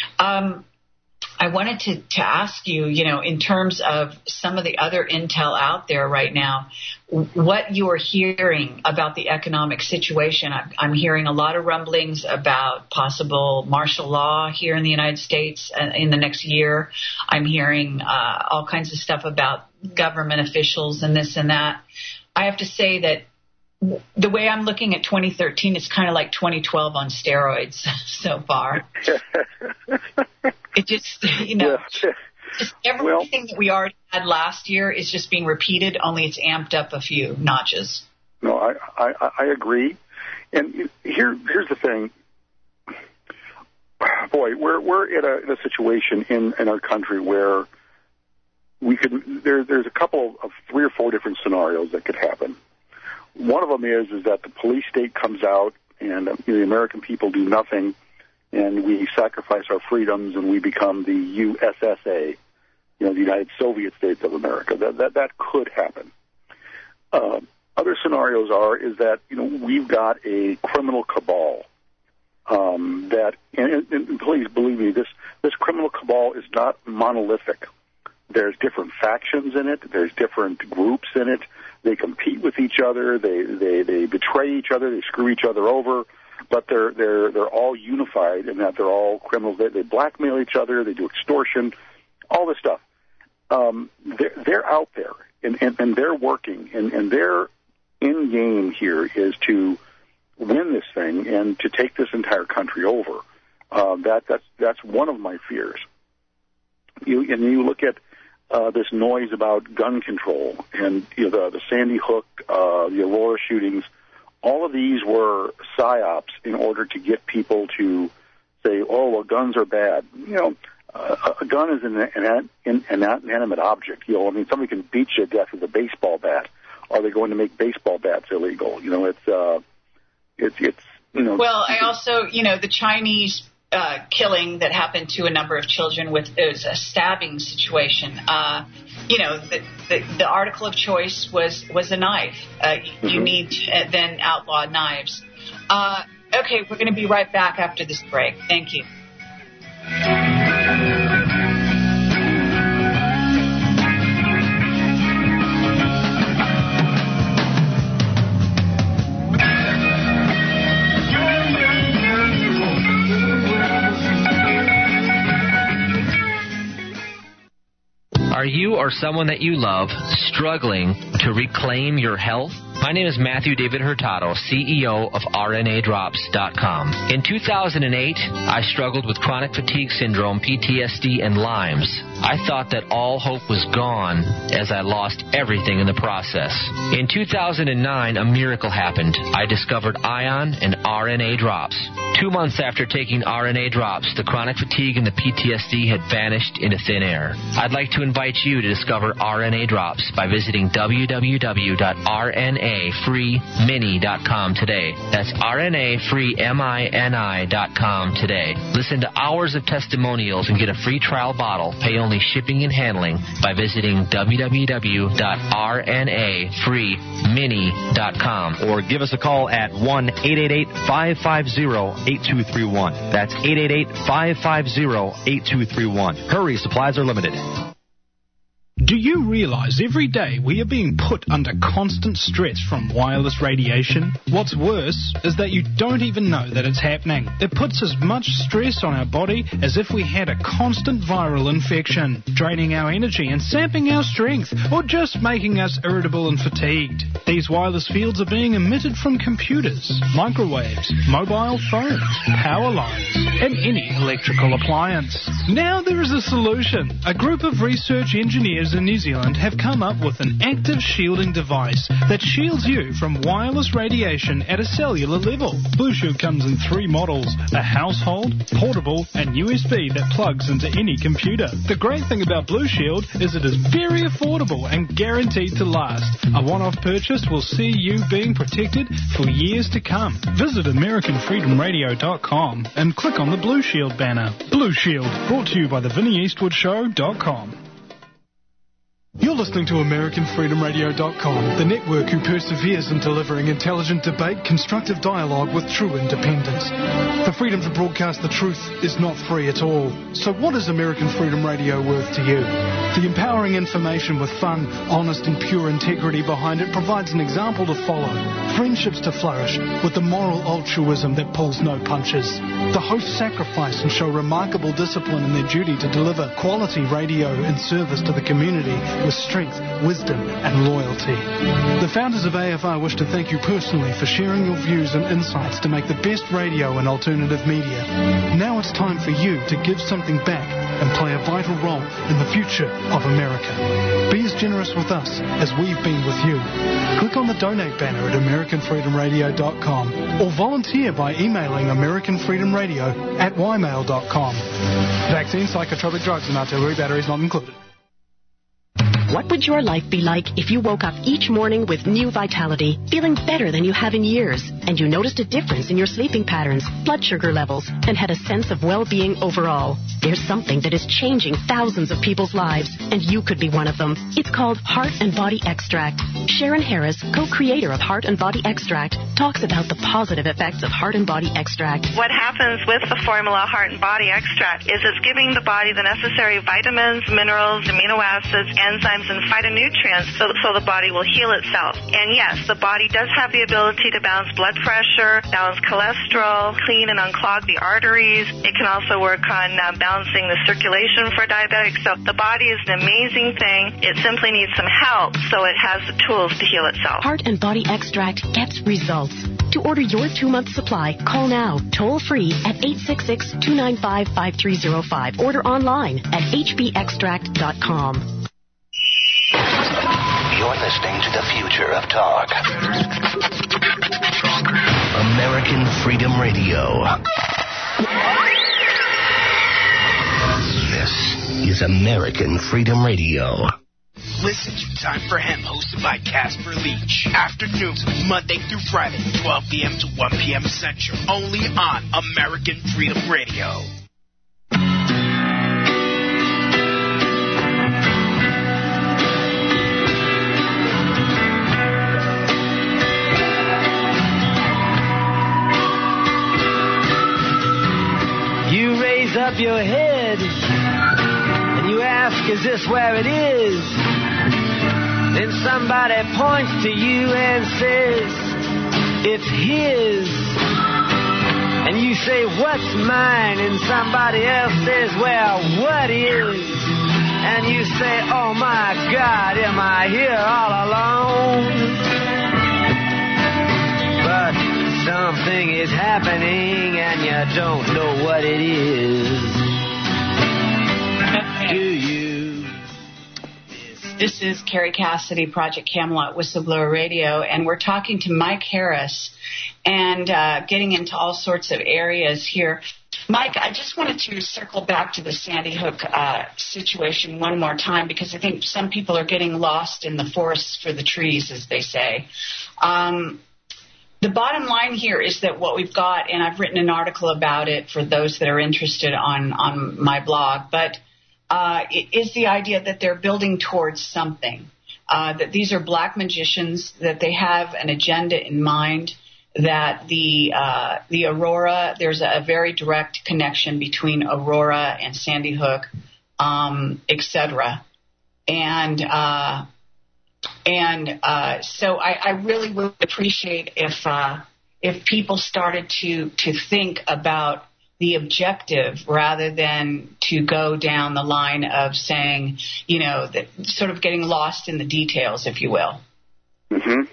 Um, I wanted to, to ask you, you know, in terms of some of the other intel out there right now, what you are hearing about the economic situation. I'm, I'm hearing a lot of rumblings about possible martial law here in the United States in the next year. I'm hearing uh, all kinds of stuff about government officials and this and that. I have to say that the way I'm looking at twenty thirteen, it's kind of like twenty twelve on steroids so far. It just, you know, yeah. just everything well, that we already had last year is just being repeated, only it's amped up a few notches.
No, I, I, I agree. And here, here's the thing. Boy, we're we're in a, in a situation in, in our country where we could. There, there's a couple of three or four different scenarios that could happen. One of them is is that the police state comes out and uh, the American people do nothing, and we sacrifice our freedoms and we become the U S S A, you know, the United Soviet States of America. That that, that could happen. Uh, other scenarios are is that you know we've got a criminal cabal um, that, and, and please believe me, this this criminal cabal is not monolithic. There's different factions in it. There's different groups in it. They compete with each other. They, they, they betray each other. They screw each other over. But they're they're they're all unified in that they're all criminals. They, they blackmail each other. They do extortion, all this stuff. Um, they're, they're out there and, and, and they're working. And, and their end game here is to win this thing and to take this entire country over. Uh, that that's that's one of my fears. You and you look at. Uh, this noise about gun control and you know, the, the Sandy Hook, uh, the Aurora shootings, all of these were psyops in order to get people to say, oh, well, guns are bad. You know, uh, a gun is an, an, an, an inanimate object. You know, I mean, somebody can beat you to death with a baseball bat. Are they going to make baseball bats illegal? You know, it's, uh, it's, it's, you know.
Well, I also, you know, the Chinese Uh, killing that happened to a number of children with it was a stabbing situation. Uh, you know, the, the the article of choice was was a knife. Uh, mm-hmm. You need to uh, then outlaw knives. Uh, okay, we're going to be right back after this break. Thank you.
Are you or someone that you love struggling to reclaim your health? My name is Matthew David Hurtado, C E O of R N A drops dot com. In two thousand eight, I struggled with chronic fatigue syndrome, P T S D, and Lyme's. I thought that all hope was gone as I lost everything in the process. In two thousand nine, a miracle happened. I discovered Ion and R N A drops. Two months after taking R N A drops, the chronic fatigue and the P T S D had vanished into thin air. I'd like to invite you to discover R N A drops by visiting w w w dot r n a free mini dot com today. That's r n a free mini dot com today. Listen to hours of testimonials and get a free trial bottle. Pay only shipping and handling by visiting w w w dot r n a free mini dot com.
Or give us a call at one eight eight eight, five five zero, eight two three one. That's eight eight eight, five five zero, eight two three one. Hurry, supplies are limited.
Do you realize every day we are being put under constant stress from wireless radiation? What's worse is that you don't even know that it's happening. It puts as much stress on our body as if we had a constant viral infection, draining our energy and sapping our strength, or just making us irritable and fatigued. These wireless fields are being emitted from computers, microwaves, mobile phones, power lines, and any electrical appliance. Now there is a solution. A group of research engineers in New Zealand have come up with an active shielding device that shields you from wireless radiation at a cellular level. Blue Shield comes in three models, a household, portable, and U S B that plugs into any computer. The great thing about Blue Shield is it is very affordable and guaranteed to last. A one-off purchase will see you being protected for years to come. Visit American Freedom Radio dot com and click on the Blue Shield banner. Blue Shield, brought to you by the Vinnie Eastwood Show dot com. You're listening to American Freedom Radio dot com, the network who perseveres in delivering intelligent debate, constructive dialogue with true independence. The freedom to broadcast the truth is not free at all. So what is American Freedom Radio worth to you? The empowering information with fun, honest and pure integrity behind it provides an example to follow, friendships to flourish, with the moral altruism that pulls no punches. The hosts sacrifice and show remarkable discipline in their duty to deliver quality radio in service to the community with strength, wisdom, and loyalty. The founders of A F R wish to thank you personally for sharing your views and insights to make the best radio and alternative media. Now it's time for you to give something back and play a vital role in the future of America. Be as generous with us as we've been with you. Click on the donate banner at American Freedom Radio dot com or volunteer by emailing American Freedom Radio at y mail dot com. Vaccine, psychotropic drugs, and artillery batteries not included.
What would your life be like if you woke up each morning with new vitality, feeling better than you have in years, and you noticed a difference in your sleeping patterns, blood sugar levels, and had a sense of well-being overall? There's something that is changing thousands of people's lives, and you could be one of them. It's called Heart and Body Extract. Sharon Harris, co-creator of Heart and Body Extract, talks about the positive effects of Heart and Body Extract.
What happens with the formula Heart and Body Extract is it's giving the body the necessary vitamins, minerals, amino acids, enzymes, and phytonutrients so, so the body will heal itself. And yes, the body does have the ability to balance blood pressure, balance cholesterol, clean and unclog the arteries. It can also work on uh, balancing the circulation for diabetics. So the body is an amazing thing. It simply needs some help so it has the tools to heal itself.
Heart and Body Extract gets results. To order your two-month supply, call now, toll-free at eight six six, two nine five, five three zero five. Order online at h b extract dot com.
You're listening to the future of talk. American Freedom Radio. This is American Freedom Radio.
Listen to Time for Hemp, hosted by Casper Leach. Afternoons, Monday through Friday, twelve p.m. to one p.m. Central. Only on American Freedom Radio.
You raise up your head and you ask, is this where it is? Then somebody points to you and says, it's his. And you say, what's mine? And somebody else says, well, what is? And you say, oh my God, am I here all alone? But something is happening and you don't know what it is. Do you?
This is Carrie Cassidy, Project Camelot, Whistleblower Radio, and we're talking to Mike Harris and uh, getting into all sorts of areas here. Mike, I just wanted to circle back to the Sandy Hook uh, situation one more time, because I think some people are getting lost in the forest for the trees, as they say. Um, the bottom line here is that what we've got, and I've written an article about it for those that are interested on, on my blog, but uh, it is the idea that they're building towards something, uh, that these are black magicians, that they have an agenda in mind, that the uh, the Aurora, there's a very direct connection between Aurora and Sandy Hook, um, et cetera. And uh, and uh, so I, I really would appreciate if uh, if people started to to think about the objective rather than to go down the line of saying, you know, that sort of getting lost in the details, if you will.
Mm-hmm.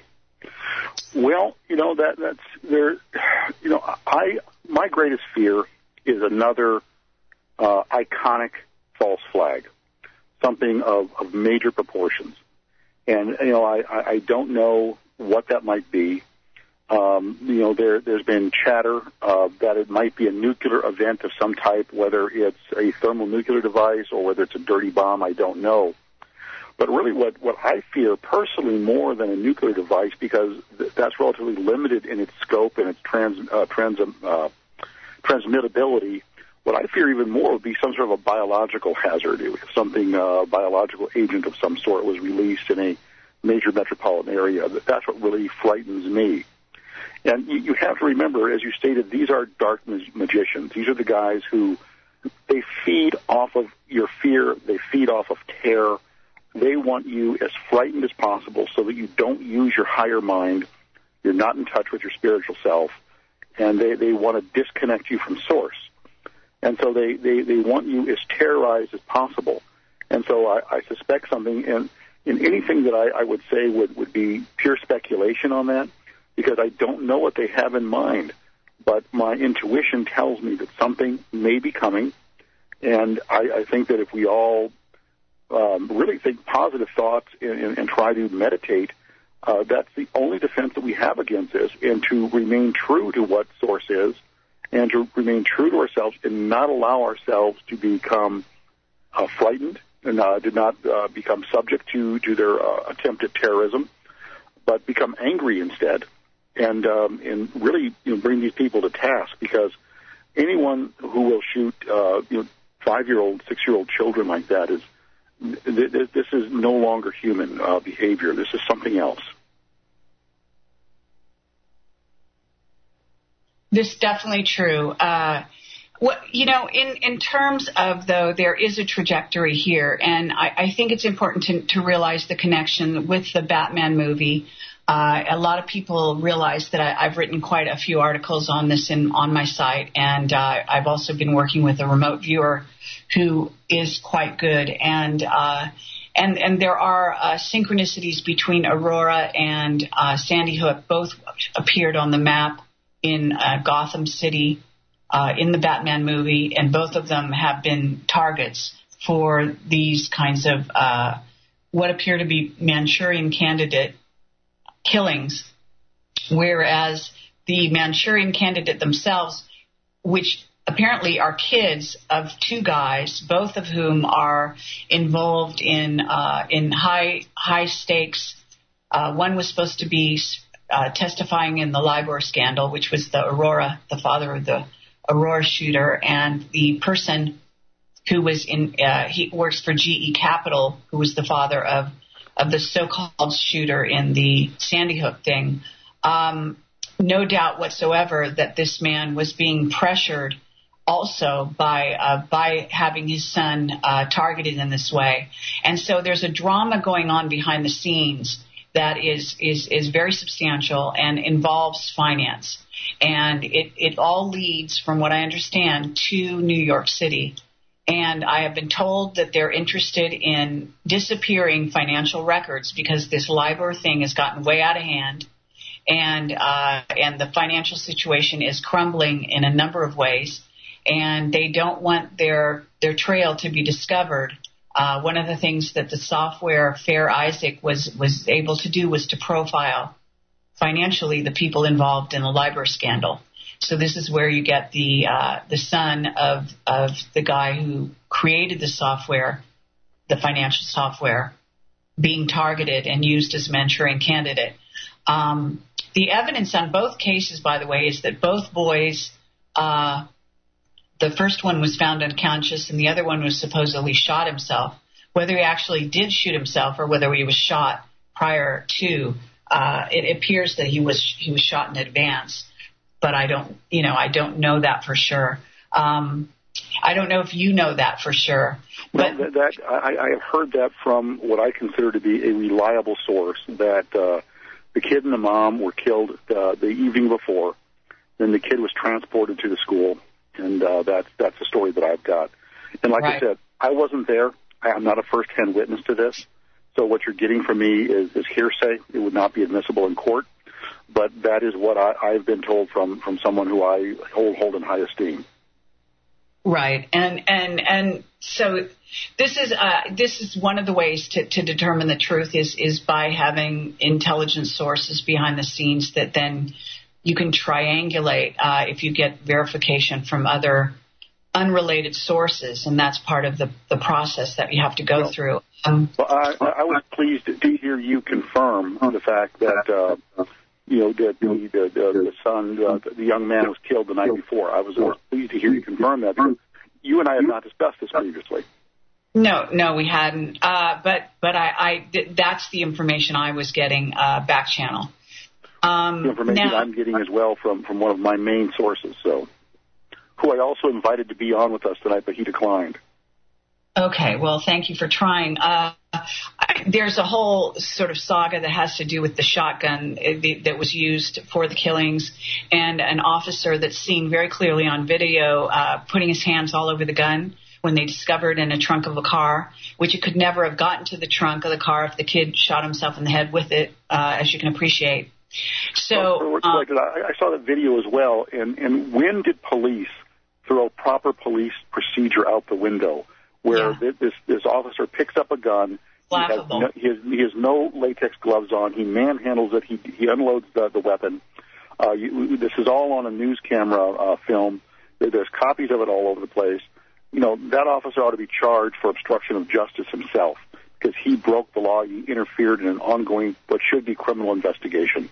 Well, you know, that that's there. You know, I my greatest fear is another uh, iconic false flag, something of, of major proportions, and you know, I, I don't know what that might be. Um, you know, there there's been chatter uh, that it might be a nuclear event of some type, whether it's a thermonuclear device or whether it's a dirty bomb. I don't know. But really what, what I fear personally more than a nuclear device, because th- that's relatively limited in its scope and its trans, uh, trans, uh, transmittability, what I fear even more would be some sort of a biological hazard, if something, uh, biological agent of some sort was released in a major metropolitan area. That's what really frightens me. And you, you have to remember, as you stated, these are dark mag- magicians. These are the guys who, they feed off of your fear, they feed off of terror. They want you as frightened as possible so that you don't use your higher mind, you're not in touch with your spiritual self, and they, they want to disconnect you from source. And so they, they, they want you as terrorized as possible. And so I, I suspect something, and in anything that I, I would say would, would be pure speculation on that, because I don't know what they have in mind. But my intuition tells me that something may be coming, and I, I think that if we all Um, really think positive thoughts and, and, and try to meditate, uh, that's the only defense that we have against this, and to remain true to what source is, and to remain true to ourselves and not allow ourselves to become uh, frightened and uh, to not uh, become subject to, to their uh, attempted terrorism, but become angry instead, and um, and really, you know, bring these people to task, because anyone who will shoot uh, you know five-year-old, six-year-old children like that is this is no longer human uh, behavior. This is something else.
This is definitely true. Uh, what, you know, in, in terms of, though, there is a trajectory here, and I, I think it's important to, to realize the connection with the Batman movie. Uh, a lot of people realize that I, I've written quite a few articles on this in, on my site, and uh, I've also been working with a remote viewer who is quite good. And uh, and and there are uh, synchronicities between Aurora and uh, Sandy Hook. Both appeared on the map in uh, Gotham City uh, in the Batman movie, and both of them have been targets for these kinds of uh, what appear to be Manchurian Candidate killings, whereas the Manchurian Candidate themselves, which apparently are kids of two guys, both of whom are involved in uh, in high high stakes. Uh, one was supposed to be uh, testifying in the LIBOR scandal, which was the Aurora, the father of the Aurora shooter, and the person who was in uh, he works for G E Capital, who was the father of of the so-called shooter in the Sandy Hook thing. Um, no doubt whatsoever that this man was being pressured also by uh, by having his son uh, targeted in this way. And so there's a drama going on behind the scenes that is is, is very substantial and involves finance. And it, it all leads, from what I understand, to New York City. And I have been told that they're interested in disappearing financial records because this LIBOR thing has gotten way out of hand, and uh, and the financial situation is crumbling in a number of ways, and they don't want their their trail to be discovered Uh, one of the things that the software Fair Isaac was, was able to do was to profile financially the people involved in the LIBOR scandal. So this is where you get the uh, the son of of the guy who created the software, the financial software, being targeted and used as mentoring candidate. Um, the evidence on both cases, by the way, is that both boys, uh, the first one was found unconscious and the other one was supposedly shot himself. Whether he actually did shoot himself or whether he was shot prior to, uh, it appears that he was he was shot in advance. But I don't, you know, I don't know that for sure. Um, I don't know if you know that for sure. But
well, that, that I, I have heard that from what I consider to be a reliable source, that uh, the kid and the mom were killed uh, the evening before. Then the kid was transported to the school, and uh, that's that's the story that I've got. And like right. I said, I wasn't there. I am not a first-hand witness to this. So what you're getting from me is, is hearsay. It would not be admissible in court. But that is what I, I've been told from, from someone who I hold, hold in high esteem.
Right, and and and so this is uh, this is one of the ways to, to determine the truth is is by having intelligence sources behind the scenes that then you can triangulate uh, if you get verification from other unrelated sources, and that's part of the, the process that you have to go well, through. Um,
well, I, I was pleased to hear you confirm the fact that. Uh, You know, the the the, the son, uh, the young man was killed the night before. I was uh, pleased to hear you confirm that because you and I had not discussed this previously.
No, no, we hadn't. Uh, but but I, I th- that's the information I was getting uh, back channel. Um,
the information
now,
I'm getting as well from, from one of my main sources. So, who I also invited to be on with us tonight, but he declined.
Okay, well, thank you for trying. Uh, I, there's a whole sort of saga that has to do with the shotgun the, that was used for the killings, and an officer that's seen very clearly on video uh, putting his hands all over the gun when they discovered in a trunk of a car, which it could never have gotten to the trunk of the car if the kid shot himself in the head with it, uh, as you can appreciate. So
well, um, I, I saw the video as well, and, and when did police throw proper police procedure out the window? Where yeah. this this officer picks up a gun, he has, no, he, has, he has no latex gloves on, he manhandles it, he he unloads the, the weapon. Uh, you, this is all on a news camera uh, film. There's copies of it all over the place. You know, that officer ought to be charged for obstruction of justice himself because he broke the law, he interfered in an ongoing, what should be criminal investigation.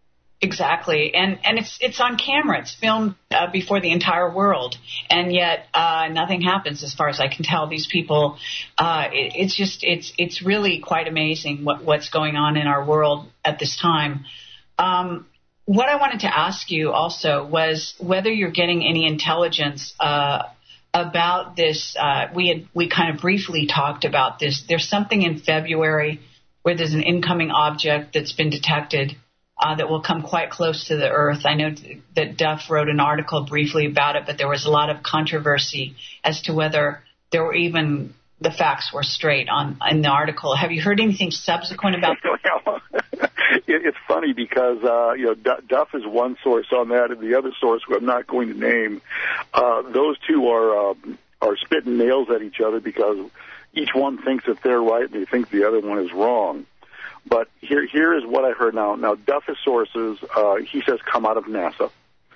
Exactly, and and it's it's on camera. It's filmed uh, before the entire world, and yet uh, nothing happens, as far as I can tell. These people, uh, it, it's just it's it's really quite amazing what, what's going on in our world at this time. Um, what I wanted to ask you also was whether you're getting any intelligence uh, about this. Uh, we had we kind of briefly talked about this. There's something in February where there's an incoming object that's been detected. Uh, that will come quite close to the Earth. I know that Duff wrote an article briefly about it, but there was a lot of controversy as to whether there were even the facts were straight on in the article. Have you heard anything subsequent about that?
It's funny because uh, you know Duff is one source on that, and the other source, who I'm not going to name, uh, those two are uh, are spitting nails at each other because each one thinks that they're right and they think the other one is wrong. But here, here is what I heard now. Now, Duff's sources, uh, he says, come out of NASA.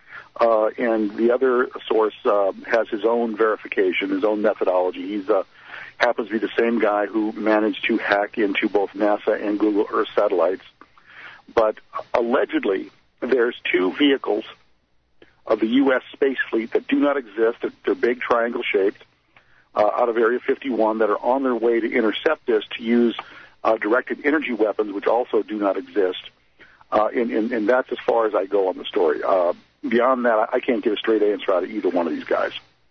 Uh, and the other source uh, has his own verification, his own methodology. He's uh, happens to be the same guy who managed to hack into both NASA and Google Earth satellites. But allegedly, there's two vehicles of the U S space fleet that do not exist. They're big, triangle-shaped, uh, out of Area fifty-one that are on their way to intercept this to use Uh, directed energy weapons, which also do not exist. Uh, and, and, and that's as far as I go on the story. Uh, beyond that, I can't get a straight answer out of either one of these guys.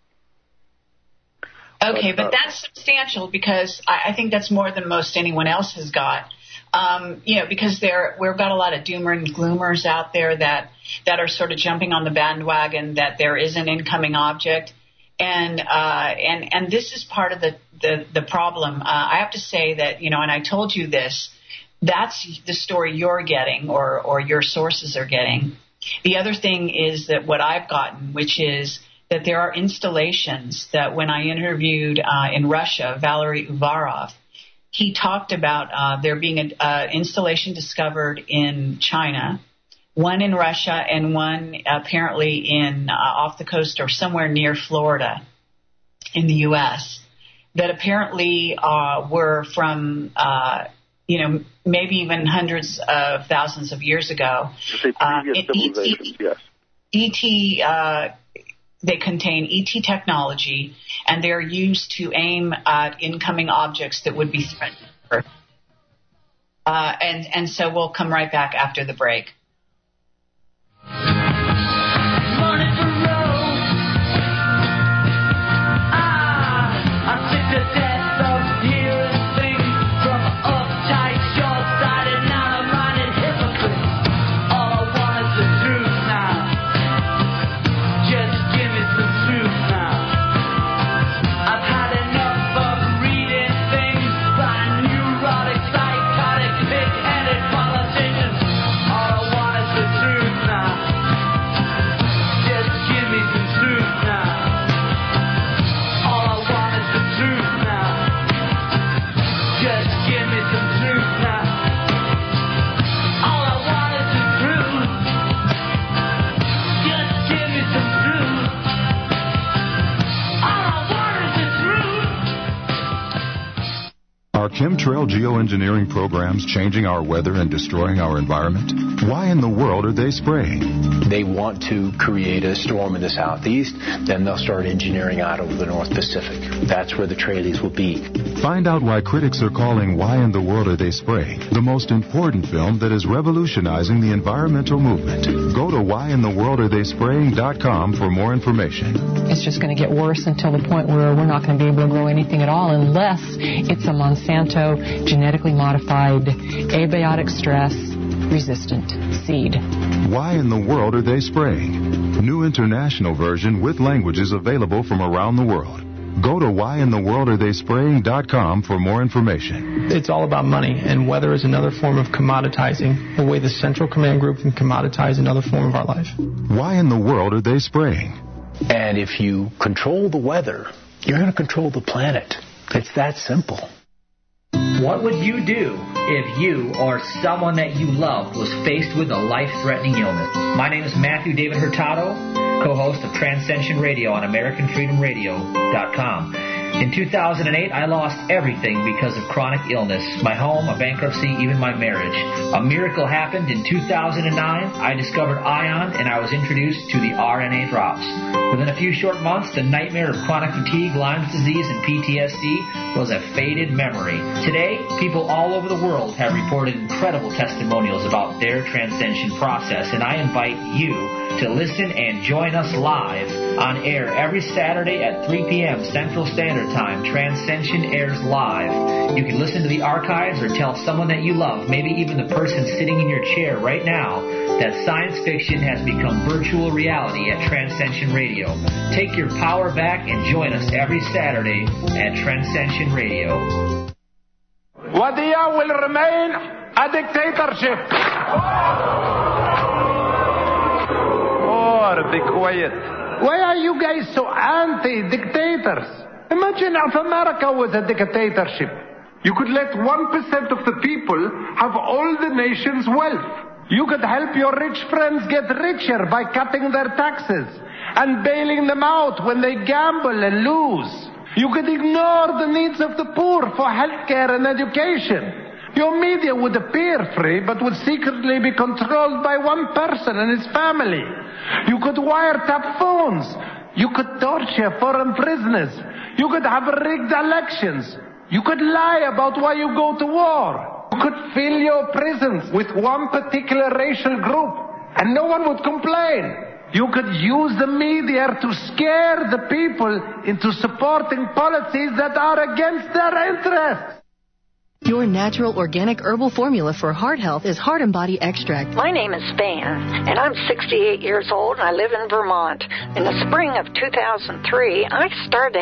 Okay, but,
but uh,
that's substantial because I, I think that's more than most anyone else has got. Um, you know, because there we've got a lot of doomer and gloomers out there that, that are sort of jumping on the bandwagon that there is an incoming object. And uh, and and this is part of the the, the problem. Uh, I have to say that, you know, and I told you this, that's the story you're getting or, or your sources are getting. The other thing is that what I've gotten, which is that there are installations that when I interviewed uh, in Russia, Valery Uvarov, he talked about uh, there being an uh, installation discovered in China, one in Russia, and one apparently in uh, off the coast or somewhere near Florida in the U S that apparently uh, were from, uh, you know, maybe even hundreds of thousands of years ago. Uh,
previous civilizations, yes.
E T, uh, they contain E T technology, and they're used to aim at incoming objects that would be threatening Earth. Uh, and, and so we'll come right back after the break.
Are chemtrail geoengineering programs changing our weather and destroying our environment? Why in the world are they spraying?
They want to create a storm in the southeast, then they'll start engineering out over the North Pacific. That's where the trailies will be.
Find out why critics are calling Why in the World Are They Spraying the most important film that is revolutionizing the environmental movement. Go to why in the world are they spraying dot com for more information.
It's just going to get worse until the point where we're not going to be able to grow anything at all unless it's a Monsanto genetically modified abiotic stress resistant seed.
Why in the world are they spraying? New international version with languages available from around the world. Go to why in the world are they spraying dot com for more information.
It's all about money, and weather is another form of commoditizing, the way the Central Command Group can commoditize another form of our life.
Why in the world are they spraying?
And if you control the weather, you're going to control the planet. It's that simple.
What would you do if you or someone that you loved was faced with a life-threatening illness? My name is Matthew David Hurtado, co-host of Transcension Radio on American Freedom Radio dot com. In two thousand eight, I lost everything because of chronic illness. My home, a bankruptcy, even my marriage. A miracle happened in two thousand nine. I discovered ION, and I was introduced to the R N A drops. Within a few short months, the nightmare of chronic fatigue, Lyme's disease, and P T S D was a faded memory. Today, people all over the world have reported incredible testimonials about their transcension process, and I invite you to listen and join us live on air every Saturday at three p.m. Central Standard Time. Transcension airs live. You can listen to the archives or tell someone that you love, maybe even the person sitting in your chair right now, that science fiction has become virtual reality at Transcension Radio. Take your power back and join us every Saturday at Transcension Radio.
Wadiya will remain a dictatorship. Oh, be quiet. Why are you guys so anti-dictators? Imagine if America was a dictatorship. You could let one percent of the people have all the nation's wealth. You could help your rich friends get richer by cutting their taxes and bailing them out when they gamble and lose. You could ignore the needs of the poor for healthcare and education. Your media would appear free, but would secretly be controlled by one person and his family. You could wiretap phones. You could torture foreign prisoners. You could have rigged elections. You could lie about why you go to war. You could fill your prisons with one particular racial group, and no one would complain. You could use the media to scare the people into supporting policies that are against their interests.
Your natural organic herbal formula for heart health is Heart and Body Extract.
My name is Van, and I'm sixty-eight years old, and I live in Vermont. In the spring of two thousand three, I started to have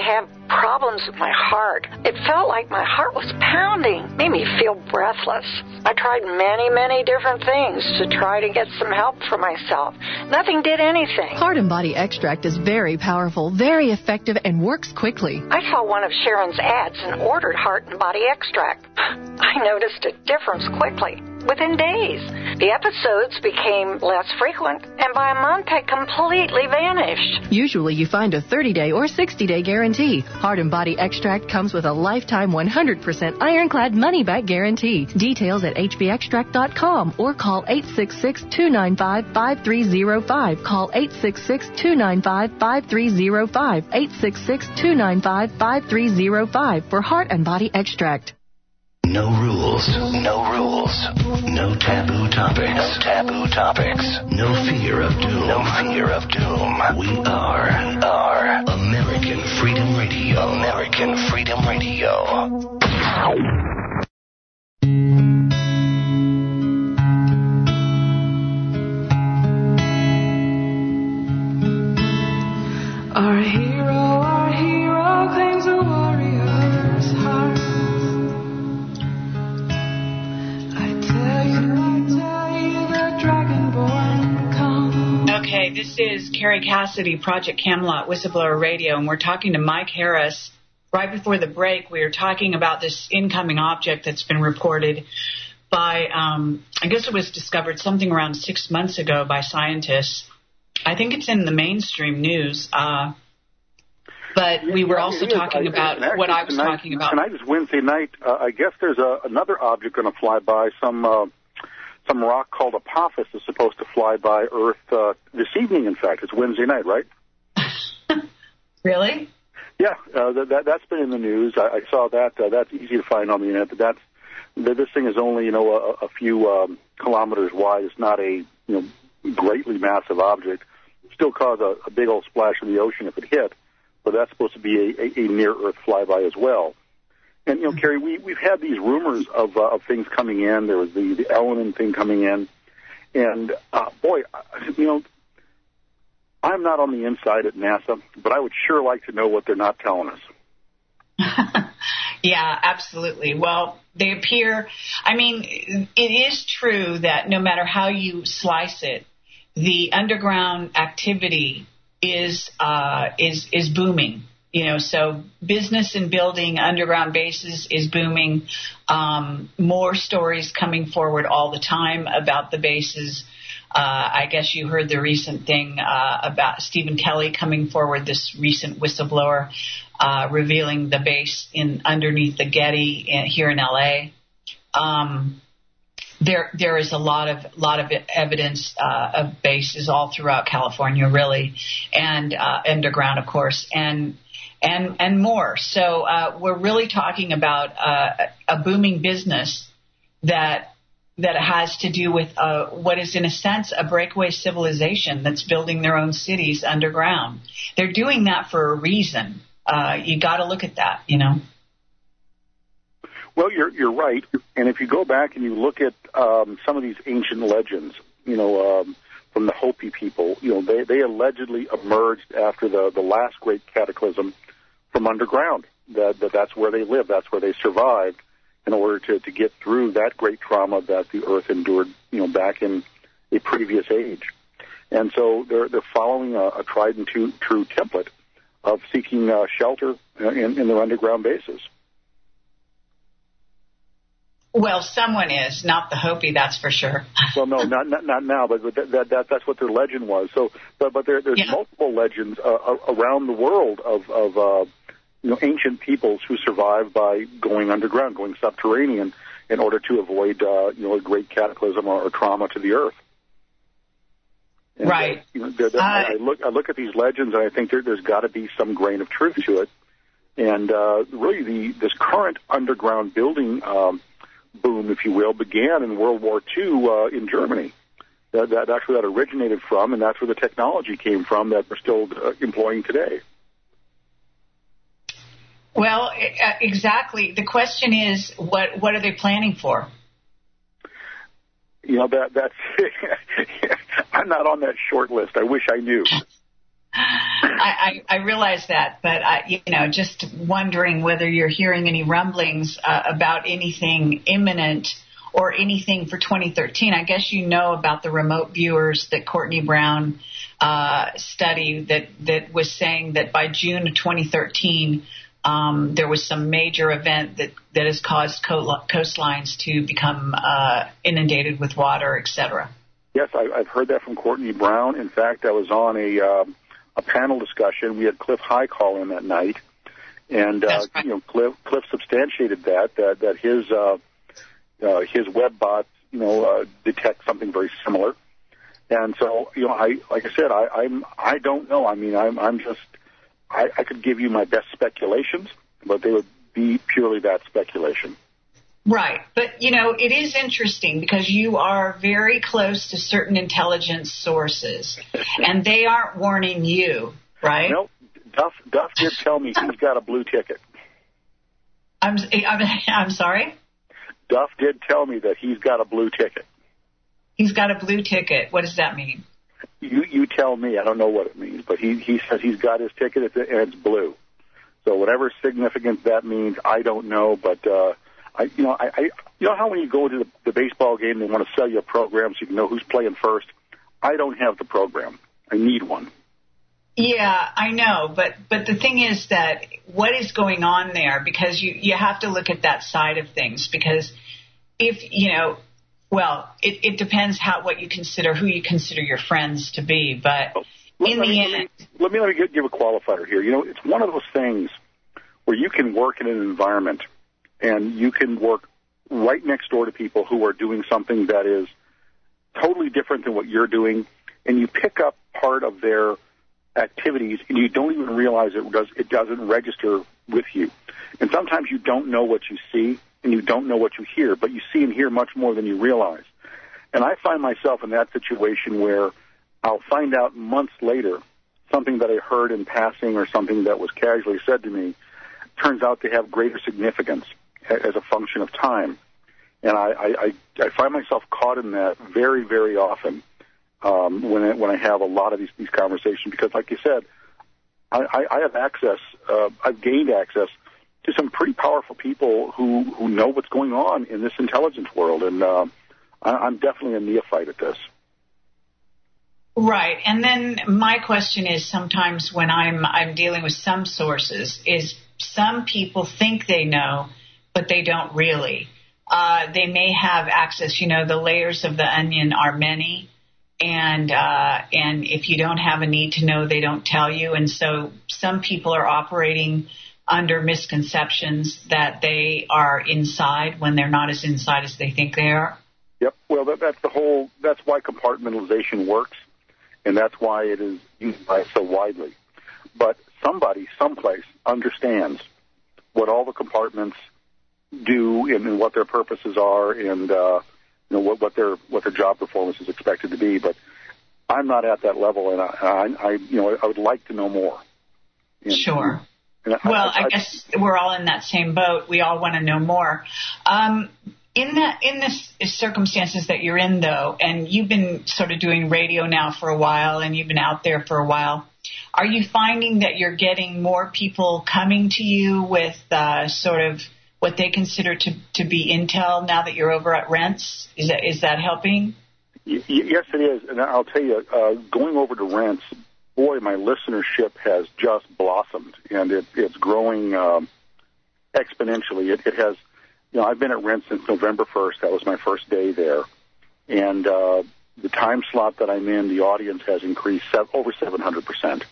problems with my heart. It felt like my heart was pounding, made me feel breathless. I tried many, many different things to try to get some help for myself. Nothing did anything.
Heart and Body Extract is very powerful, very effective, and works quickly.
I saw one of Sharon's ads and ordered Heart and Body Extract. I noticed a difference quickly, within days. The episodes became less frequent, and by a month had completely vanished.
Usually you find a thirty-day or sixty-day guarantee. Heart and Body Extract comes with a lifetime one hundred percent ironclad money-back guarantee. Details at h b extract dot com or call eight six six, two nine five, five three zero five. Call eight six six, two nine five, five three zero five. eight six six, two nine five, five three zero five for Heart and Body Extract.
No rules, no rules, no taboo topics, no taboo topics, no fear of doom, no fear of doom. We are, we are American Freedom Radio, American Freedom Radio.
Our hero, our hero claims a warrior's heart.
Okay, this is Carrie Cassidy, Project Camelot, Whistleblower Radio, and we're talking to Mike Harris. Right before the break, we were talking about this incoming object that's been reported by, um, I guess it was discovered something around six months ago by scientists. I think it's in the mainstream news, uh, but we were also talking about
actually,
what I was
tonight,
talking about.
Tonight is Wednesday night. Uh, I guess there's a, another object going to fly by. Some uh, some rock called Apophis is supposed to fly by Earth uh, this evening, in fact. It's Wednesday night, right?
Really?
Yeah, uh, that, that, that's been in the news. I, I saw that. Uh, that's easy to find on the internet. But that's, this thing is only, you know, a, a few um, kilometers wide. It's not a, you know, greatly massive object. Still cause a, a big old splash in the ocean if it hit. But that's supposed to be a, a, a near-Earth flyby as well. And, you know, Carrie, we, we've had these rumors of, uh, of things coming in. There was the, the Elenin thing coming in. And, uh, boy, you know, I'm not on the inside at NASA, but I would sure like to know what they're not telling us.
Yeah, absolutely. Well, they appear, I mean, it is true that no matter how you slice it, the underground activity is uh, is is booming. You know, so business and building underground bases is booming. Um, more stories coming forward all the time about the bases. Uh, I guess you heard the recent thing uh, about Stephen Kelly coming forward, this recent whistleblower, uh, revealing the base in underneath the Getty in, here in L A. Um, there, there is a lot of lot of evidence uh, of bases all throughout California, really, and uh, underground, of course, and and and more. So uh, we're really talking about uh, a booming business that. that has to do with uh, what is, in a sense, a breakaway civilization that's building their own cities underground. They're doing that for a reason. Uh, you got to look at that, you know.
Well, you're you're right. And if you go back and you look at um, some of these ancient legends, you know, um, from the Hopi people, you know, they, they allegedly emerged after the, the last great cataclysm from underground. That, that that's where they lived. That's where they survived. In order to, to get through that great trauma that the Earth endured, you know, back in a previous age. And so they're they're following a, a tried and true, true template of seeking uh, shelter in, in their underground bases.
Well, someone is, not the Hopi, that's for sure.
Well, no, not not, not now, but that, that, that that's what their legend was. So, but but there, there's yeah. multiple legends uh, around the world of of uh, you know, ancient peoples who survived by going underground, going subterranean, in order to avoid, uh, you know, a great cataclysm or, or trauma to the Earth. And,
right.
Uh, you know, they're, they're, uh, I look, I look at these legends, and I think there, there's got to be some grain of truth to it. And uh, really, the this current underground building um, boom, if you will, began in World War Two uh, in Germany. That, that, that's where that originated from, and that's where the technology came from that we're still uh, employing today.
Well, exactly. The question is, what what are they planning for?
You know, that that's I'm not on that short list. I wish I knew.
I, I, I realize that, but I, you know, just wondering whether you're hearing any rumblings uh, about anything imminent or anything for twenty thirteen. I guess you know about the remote viewers that Courtney Brown uh, study that, that was saying that by June of twenty thirteen, um, there was some major event that, that has caused co- coastlines to become uh, inundated with water, et cetera.
Yes, I, I've heard that from Courtney Brown. In fact, I was on a um, a panel discussion. We had Cliff High call in that night, and uh, right. you know, Cliff, Cliff substantiated that that that his uh, uh, his web bots, you know, uh, detect something very similar. And so, you know, I like I said, I, I'm I don't know. I mean, I'm I'm just I, I could give you my best speculations, but they would be purely that speculation.
Right. But, you know, it is interesting because you are very close to certain intelligence sources, and they aren't warning you, right?
No, Duff, Duff did tell me he's got a blue ticket.
I'm, I'm, I'm sorry?
Duff did tell me that he's got a blue ticket.
He's got a blue ticket. What does that mean?
You you tell me. I don't know what it means, but he, he says he's got his ticket and it's blue. So whatever significance that means, I don't know, but... uh I, you know, I, I, you know how when you go to the, the baseball game, they want to sell you a program so you can know who's playing first. I don't have the program. I need one.
Yeah, I know, but but the thing is that what is going on there? Because you you have to look at that side of things. Because if you know, well, it, it depends how what you consider who you consider your friends to be. But oh, in
let
the
me,
end,
let me let me, let me give a qualifier here. You know, it's one of those things where you can work in an environment. And you can work right next door to people who are doing something that is totally different than what you're doing, and you pick up part of their activities, and you don't even realize it does it doesn't register with you. And sometimes you don't know what you see, and you don't know what you hear, but you see and hear much more than you realize. And I find myself in that situation where I'll find out months later something that I heard in passing or something that was casually said to me turns out to have greater significance as a function of time. And I, I, I find myself caught in that very, very often um, when, I, when I have a lot of these, these conversations because, like you said, I, I have access, uh, I've gained access to some pretty powerful people who, who know what's going on in this intelligence world. And uh, I, I'm definitely a neophyte at this.
Right. And then my question is sometimes when I'm I'm dealing with some sources is some people think they know, but they don't really. Uh, they may have access. You know, the layers of the onion are many, and uh, and if you don't have a need to know, they don't tell you. And so some people are operating under misconceptions that they are inside when they're not as inside as they think they are.
Yep. Well, that, that's the whole. That's why compartmentalization works, and that's why it is used by so widely. But somebody, someplace, understands what all the compartments do and, and what their purposes are, and uh, you know what, what their what their job performance is expected to be. But I'm not at that level, and I, I, I you know I would like to know more. And,
sure.
And I,
well,
I, I,
I guess we're all in that same boat. We all want to know more. Um, in that in this circumstances that you're in, though, and you've been sort of doing radio now for a while, and you've been out there for a while. Are you finding that you're getting more people coming to you with uh, sort of what they consider to, to be intel now that you're over at Rents? Is that is that helping?
Y- yes, it is. And I'll tell you, uh, going over to Rents, boy, my listenership has just blossomed, and it, it's growing um, exponentially. It, it has, you know, I've been at Rents since November first. That was my first day there. And uh, the time slot that I'm in, the audience has increased sev- over seven hundred percent.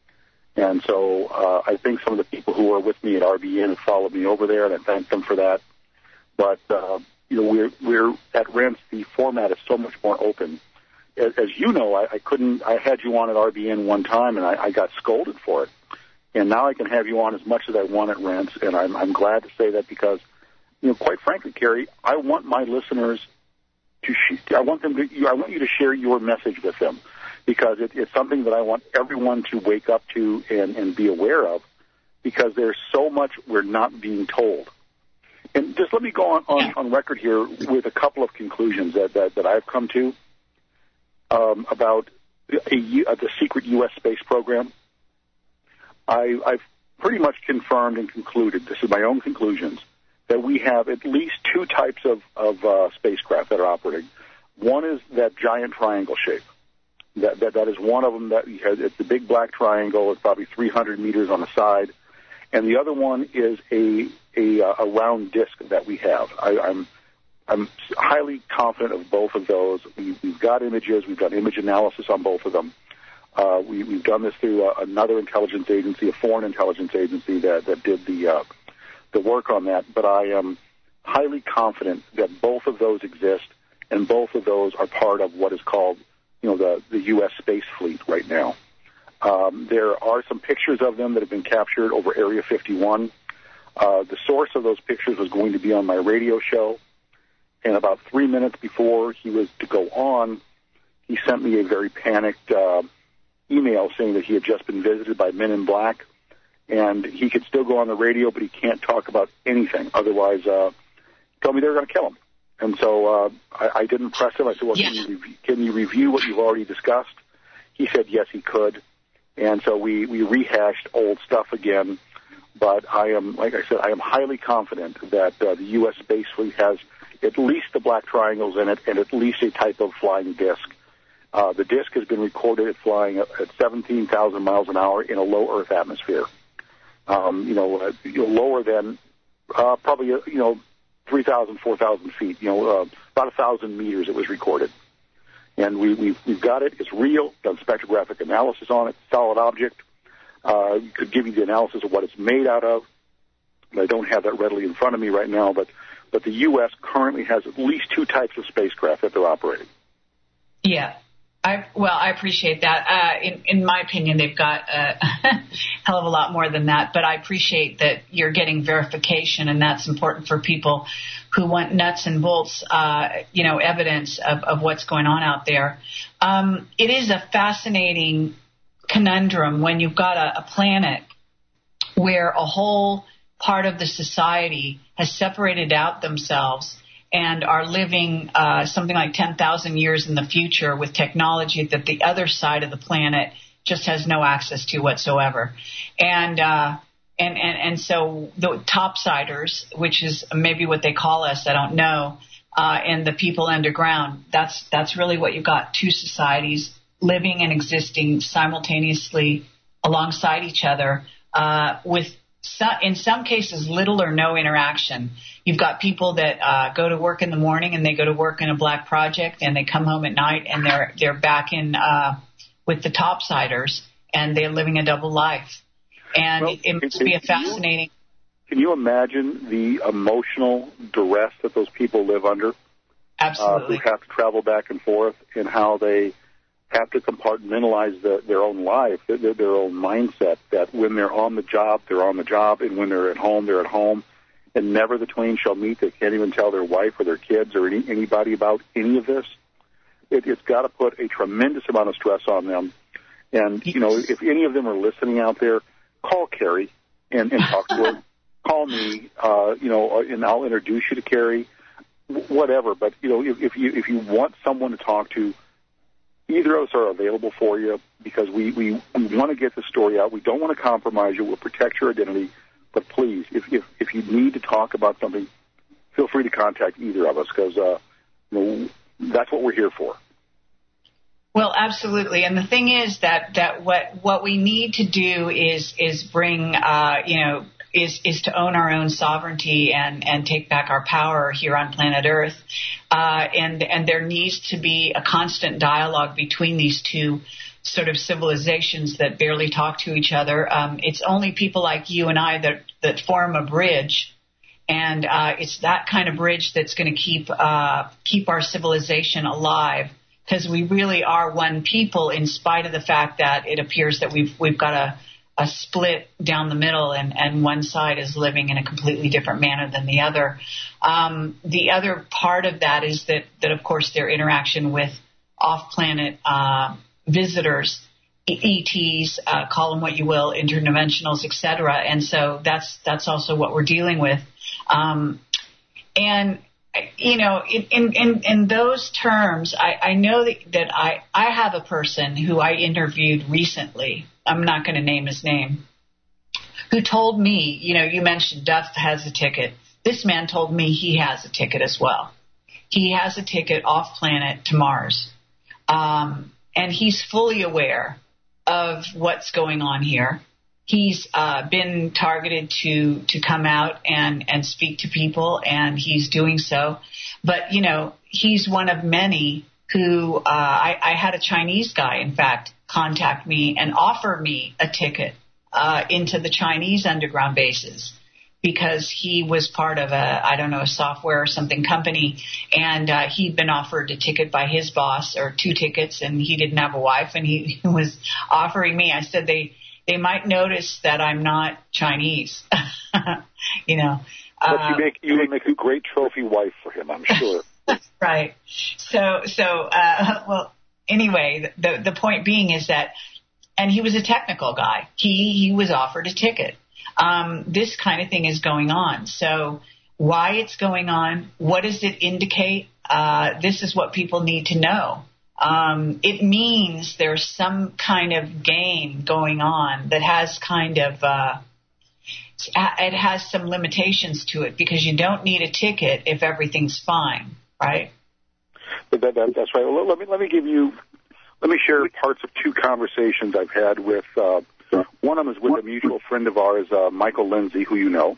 And so uh, I think some of the people who are with me at R B N have followed me over there, and I thank them for that. But, uh, you know, we're, we're at Rents, the format is so much more open. As, as you know, I, I couldn't, I had you on at R B N one time, and I, I got scolded for it. And now I can have you on as much as I want at Rents, and I'm, I'm glad to say that because, you know, quite frankly, Carrie, I want my listeners to, sh- I want them to, I want you to share your message with them. Because it, it's something that I want everyone to wake up to and, and be aware of, because there's so much we're not being told. And just let me go on, on, on record here with a couple of conclusions that, that, that I've come to um, about a, a, the secret U S space program. I, I've pretty much confirmed and concluded, this is my own conclusions, that we have at least two types of, of uh, spacecraft that are operating. One is that giant triangle shape. That, that that is one of them. That has, it's a big black triangle. It's probably three hundred meters on the side. And the other one is a a, a round disc that we have. I, I'm I'm highly confident of both of those. We, we've got images. We've done image analysis on both of them. Uh, we, we've done this through uh, another intelligence agency, a foreign intelligence agency that, that did the uh, the work on that. But I am highly confident that both of those exist, and both of those are part of what is called, you know, the, the U S space fleet right now. Um, there are some pictures of them that have been captured over Area fifty-one. Uh, the source of those pictures was going to be on my radio show, and about three minutes before he was to go on, he sent me a very panicked uh, email saying that he had just been visited by Men in Black, and he could still go on the radio, but he can't talk about anything. Otherwise, uh, he told me they were going to kill him. And so uh, I, I didn't press him. I said, well, yeah. can, you rev- can you review what you've already discussed? He said, yes, he could. And so we, we rehashed old stuff again. But I am, like I said, I am highly confident that uh, the U S space fleet has at least the black triangles in it and at least a type of flying disc. Uh, the disc has been recorded at flying at seventeen thousand miles an hour in a low Earth atmosphere. Um, you know, uh, you know, lower than uh, probably, uh, you know, three thousand, four thousand feet, you know, uh, about one thousand meters it was recorded. And we, we've, we've got it. It's real. Done spectrographic analysis on it. Solid object. Uh, could give you the analysis of what it's made out of. I don't have that readily in front of me right now, but, but the U S currently has at least two types of spacecraft that they're operating.
Yeah. I, well, I appreciate that. Uh, in, in my opinion, they've got a hell of a lot more than that, but I appreciate that you're getting verification, and that's important for people who want nuts and bolts, uh, you know, evidence of, of what's going on out there. Um, it is a fascinating conundrum when you've got a, a planet where a whole part of the society has separated out themselves and are living uh, something like ten thousand years in the future with technology that the other side of the planet just has no access to whatsoever. And uh, and, and, and so the topsiders, which is maybe what they call us, I don't know, uh, and the people underground, that's that's really what you've got, two societies living and existing simultaneously alongside each other uh, with, so, in some cases, little or no interaction. You've got people that uh, go to work in the morning and they go to work in a black project and they come home at night and they're they're back in uh, with the topsiders and they're living a double life. And well, it must be a fascinating.
Can you imagine the emotional duress that those people live under?
Absolutely.
Uh, who have to travel back and forth, and how they have to compartmentalize the, their own life, their, their own mindset, that when they're on the job, they're on the job, and when they're at home, they're at home, and never the twain shall meet. They can't even tell their wife or their kids or any, anybody about any of this. It, it's got to put a tremendous amount of stress on them. And, you know, if any of them are listening out there, call Carrie and, and talk to her. Call me, uh, you know, and I'll introduce you to Carrie, whatever. But, you know, if, if you if you want someone to talk to, either of us are available for you, because we, we, we want to get the story out. We don't want to compromise you. We'll protect your identity. But please, if, if, if you need to talk about something, feel free to contact either of us, because uh, you know, that's what we're here for.
Well, absolutely. And the thing is that, that what what we need to do is is bring, uh, you know, is is to own our own sovereignty and, and take back our power here on planet Earth. Uh, and and there needs to be a constant dialogue between these two sort of civilizations that barely talk to each other. Um, it's only people like you and I that, that form a bridge. And uh, it's that kind of bridge that's going to keep uh, keep our civilization alive, because we really are one people, in spite of the fact that it appears that we've we've got a, a split down the middle, and, and one side is living in a completely different manner than the other. Um, the other part of that is that, that, of course, their interaction with off-planet uh, visitors, E Ts, uh, call them what you will, interdimensionals, et cetera. And so that's that's also what we're dealing with. Um, and you know, in, in, in those terms, I, I know that, that I, I have a person who I interviewed recently. I'm not going to name his name. who told me, you know, you mentioned Duff has a ticket. This man told me he has a ticket as well. He has a ticket off planet to Mars. Um, and he's fully aware of what's going on here. He's uh, been targeted to, to come out and, and speak to people, and he's doing so. But, you know, he's one of many who uh, I, I had a Chinese guy, in fact, contact me and offer me a ticket uh, into the Chinese underground bases because he was part of a, I don't know, a software or something company, and uh, he'd been offered a ticket by his boss, or two tickets, and he didn't have a wife, and he was offering me. I said they they might notice that I'm not Chinese, you know.
But
uh,
you make you would make a great trophy wife for him, I'm sure.
Right. So, so uh, well, anyway, the the point being is that, and he was a technical guy. He he was offered a ticket. Um, this kind of thing is going on. So why it's going on, what does it indicate? Uh, this is what people need to know. Um, it means there's some kind of game going on that has kind of, uh, it has some limitations to it, because you don't need a ticket if everything's fine, right?
That, that, that's right. Well, let me let me give you, let me share parts of two conversations I've had with. Uh, one of them is with a mutual friend of ours, uh, Michael Lindsay, who you know.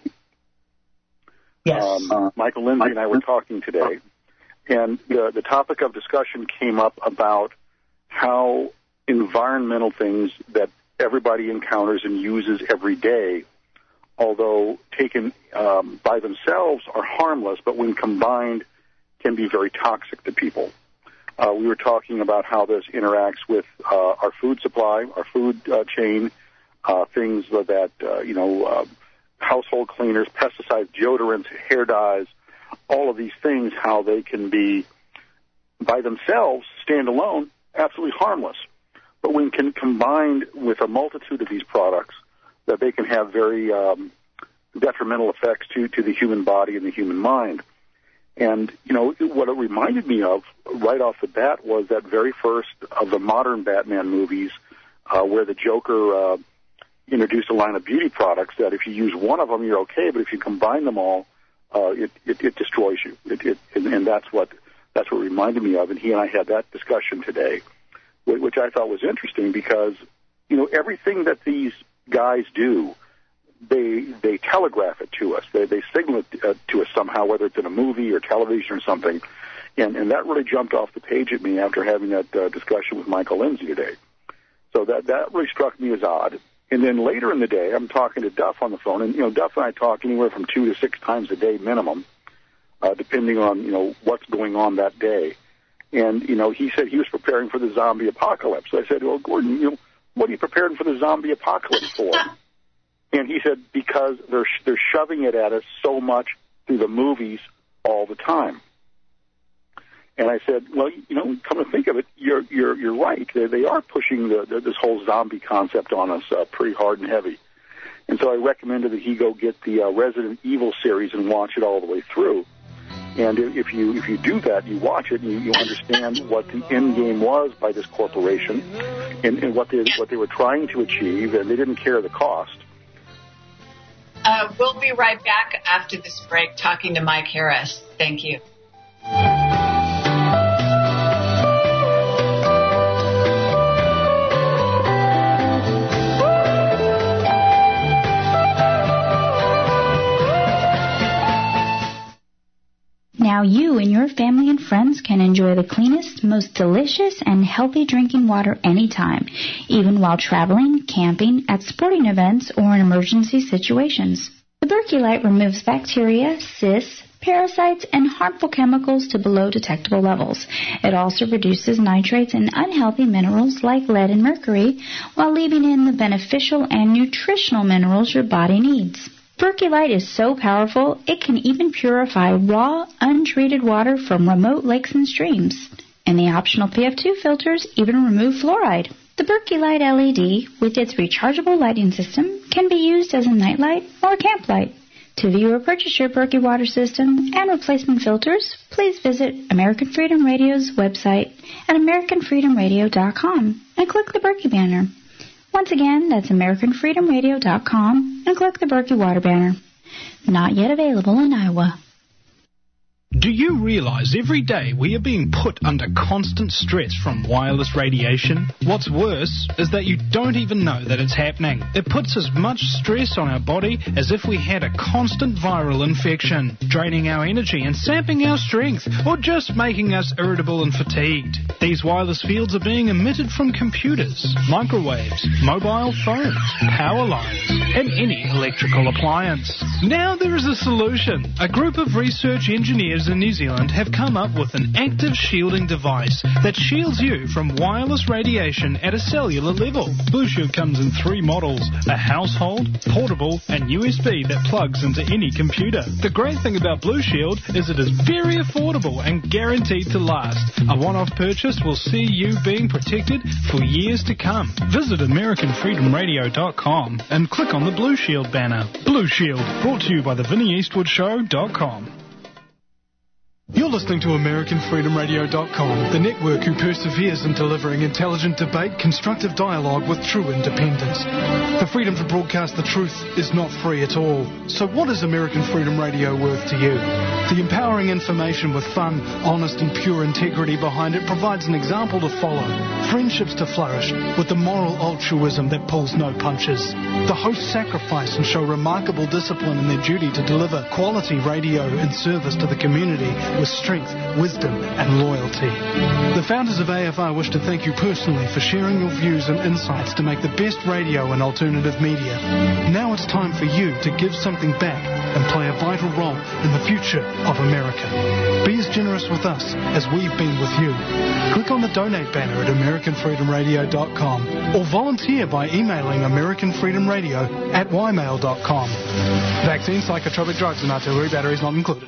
Yes.
Um, Michael Lindsay and I were talking today, and the the topic of discussion came up about how environmental things that everybody encounters and uses every day, although taken um, by themselves, are harmless, but when combined can be very toxic to people. Uh, we were talking about how this interacts with uh, our food supply, our food uh, chain, uh, things that, uh, you know, uh, household cleaners, pesticides, deodorants, hair dyes, all of these things, how they can be, by themselves, stand alone, absolutely harmless. But when can combined with a multitude of these products, that they can have very um, detrimental effects to, to the human body and the human mind. And, you know, what it reminded me of right off the bat was that very first of the modern Batman movies uh, where the Joker uh, introduced a line of beauty products that if you use one of them, you're okay, but if you combine them all, uh, it, it, it destroys you. It, it, and, and that's what that's what reminded me of. And he and I had that discussion today, which I thought was interesting because, you know, everything that these guys do, they they telegraph it to us. They they signal it uh, to us somehow, whether it's in a movie or television or something. And and that really jumped off the page at me after having that uh, discussion with Michael Lindsay today. So that that really struck me as odd. And then later in the day, I'm talking to Duff on the phone, and you know, Duff and I talk anywhere from two to six times a day minimum, uh, depending on you know what's going on that day. And you know, he said he was preparing for the zombie apocalypse. So I said, well, Gordon, you know, what are you preparing for the zombie apocalypse for? And he said, because they're they're shoving it at us so much through the movies all the time. And I said, well, you know, come to think of it, you're you're you're right. They, they are pushing the, the, this whole zombie concept on us uh, pretty hard and heavy. And so I recommended that he go get the uh, Resident Evil series and watch it all the way through. And if you if you do that, you watch it and you, you understand what the end game was by this corporation and, and what they what they were trying to achieve, and they didn't care the cost.
Uh, we'll be right back after this break talking to Mike Harris. Thank you.
Now you and your family and friends can enjoy the cleanest, most delicious, and healthy drinking water anytime, even while traveling, camping, at sporting events, or in emergency situations. The Berkey Light removes bacteria, cysts, parasites, and harmful chemicals to below detectable levels. It also reduces nitrates and unhealthy minerals like lead and mercury, while leaving in the beneficial and nutritional minerals your body needs. Berkey Light is so powerful, it can even purify raw, untreated water from remote lakes and streams. And the optional P F two filters even remove fluoride. The Berkey Light L E D, with its rechargeable lighting system, can be used as a nightlight or camp light. To view or purchase your Berkey water system and replacement filters, please visit American Freedom Radio's website at american freedom radio dot com and click the Berkey banner. Once again, that's American Freedom Radio dot com and click the Berkey Water banner. Not yet available in Iowa.
Do you realize every day we are being put under constant stress from wireless radiation? What's worse is that you don't even know that it's happening. It puts as much stress on our body as if we had a constant viral infection, draining our energy and sapping our strength, or just making us irritable and fatigued. These wireless fields are being emitted from computers, microwaves, mobile phones, power lines, and any electrical appliance. Now there is a solution. A group of research engineers in New Zealand have come up with an active shielding device that shields you from wireless radiation at a cellular level. Blue Shield comes in three models, a household, portable, and U S B that plugs into any computer. The great thing about Blue Shield is it is very affordable and guaranteed to last. A one-off purchase will see you being protected for years to come. Visit American Freedom Radio dot com and click on the Blue Shield banner. Blue Shield, brought to you by the Vinnie Eastwood Show dot com. You're listening to American Freedom Radio dot com, the network who perseveres in delivering intelligent debate, constructive dialogue with true independence. The freedom to broadcast the truth is not free at all. So what is American Freedom Radio worth to you? The empowering information with fun, honest and pure integrity behind it provides an example to follow, friendships to flourish, with the moral altruism that pulls no punches. The hosts sacrifice and show remarkable discipline in their duty to deliver quality radio in service to the community with strength, wisdom and loyalty. The founders of A F R wish to thank you personally for sharing your views and insights to make the best radio and alternative media. Now it's time for you to give something back and play a vital role in the future of America. Be as generous with us as we've been with you. Click on the donate banner at American Freedom Radio dot com or volunteer by emailing American Freedom Radio at y mail dot com. Vaccine, psychotropic drugs and artillery batteries not included.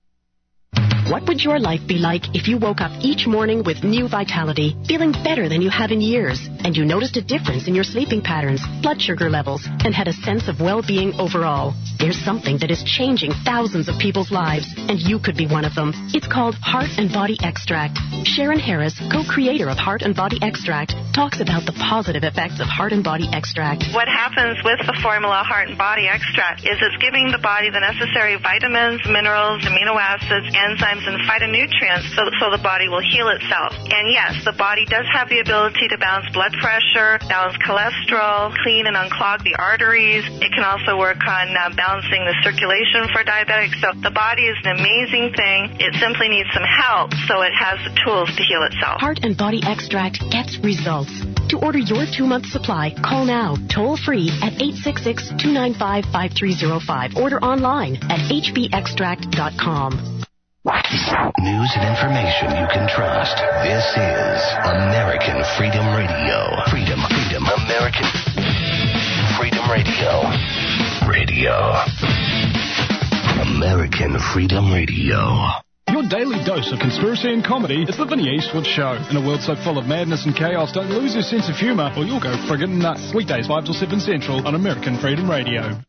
What would your life be like if you woke up each morning with new vitality, feeling better than you have in years, and you noticed a difference in your sleeping patterns, blood sugar levels, and had a sense of well-being overall? There's something that is changing thousands of people's lives, and you could be one of them. It's called Heart and Body Extract. Sharon Harris, co-creator of Heart and Body Extract, talks about the positive effects of Heart and Body Extract.
What happens with the formula Heart and Body Extract is it's giving the body the necessary vitamins, minerals, amino acids, enzymes, and phytonutrients so, so the body will heal itself. And yes, the body does have the ability to balance blood pressure, balance cholesterol, clean and unclog the arteries. It can also work on uh, balancing the circulation for diabetics. So the body is an amazing thing. It simply needs some help so it has the tools to heal itself.
Heart and Body Extract gets results. To order your two-month supply, call now, toll-free at eight six six, two nine five, five three zero five. Order online at h b extract dot com.
News and information you can trust. This is American Freedom Radio. Freedom, freedom, American Freedom Radio. Radio. American Freedom Radio.
Your daily dose of conspiracy and comedy is the Vinnie Eastwood Show. In a world so full of madness and chaos, don't lose your sense of humour or you'll go friggin' nuts. Weekdays five till seven Central on American Freedom Radio.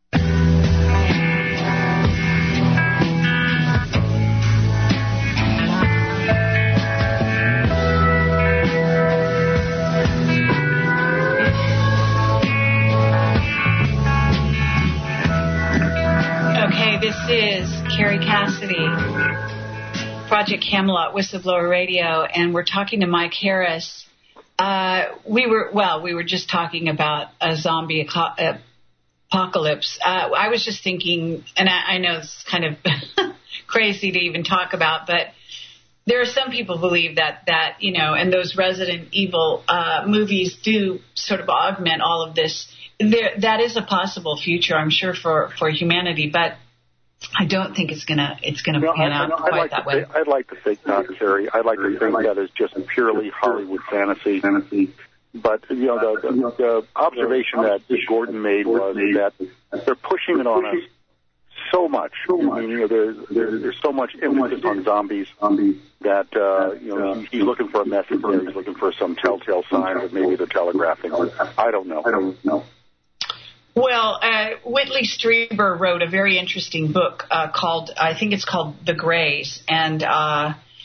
This is Carrie Cassidy, Project Camelot, Whistleblower Radio, and we're talking to Mike Harris. Uh, we were, well, we were just talking about a zombie aco- apocalypse. Uh, I was just thinking, and I, I know it's kind of crazy to even talk about, but there are some people who believe that, that, you know, and those Resident Evil uh, movies do sort of augment all of this. There, that is a possible future, I'm sure, for, for humanity, but I don't think it's gonna it's gonna
no,
pan
I,
out
I,
quite
like
that
way.
way.
I'd like to think not, Carrie. I'd like to think that is just purely Hollywood fantasy. But you know, the, the, the observation that Gordon made was that they're pushing it on us so much. I mean, you know, there's there's, there's so much emphasis on zombies that uh, you know he's, he's looking for a message there. He's looking for some telltale sign that maybe they're telegraphing. I don't know. I don't know.
Well, uh, Whitley Strieber wrote a very interesting book uh, called, I think it's called The Greys, and uh,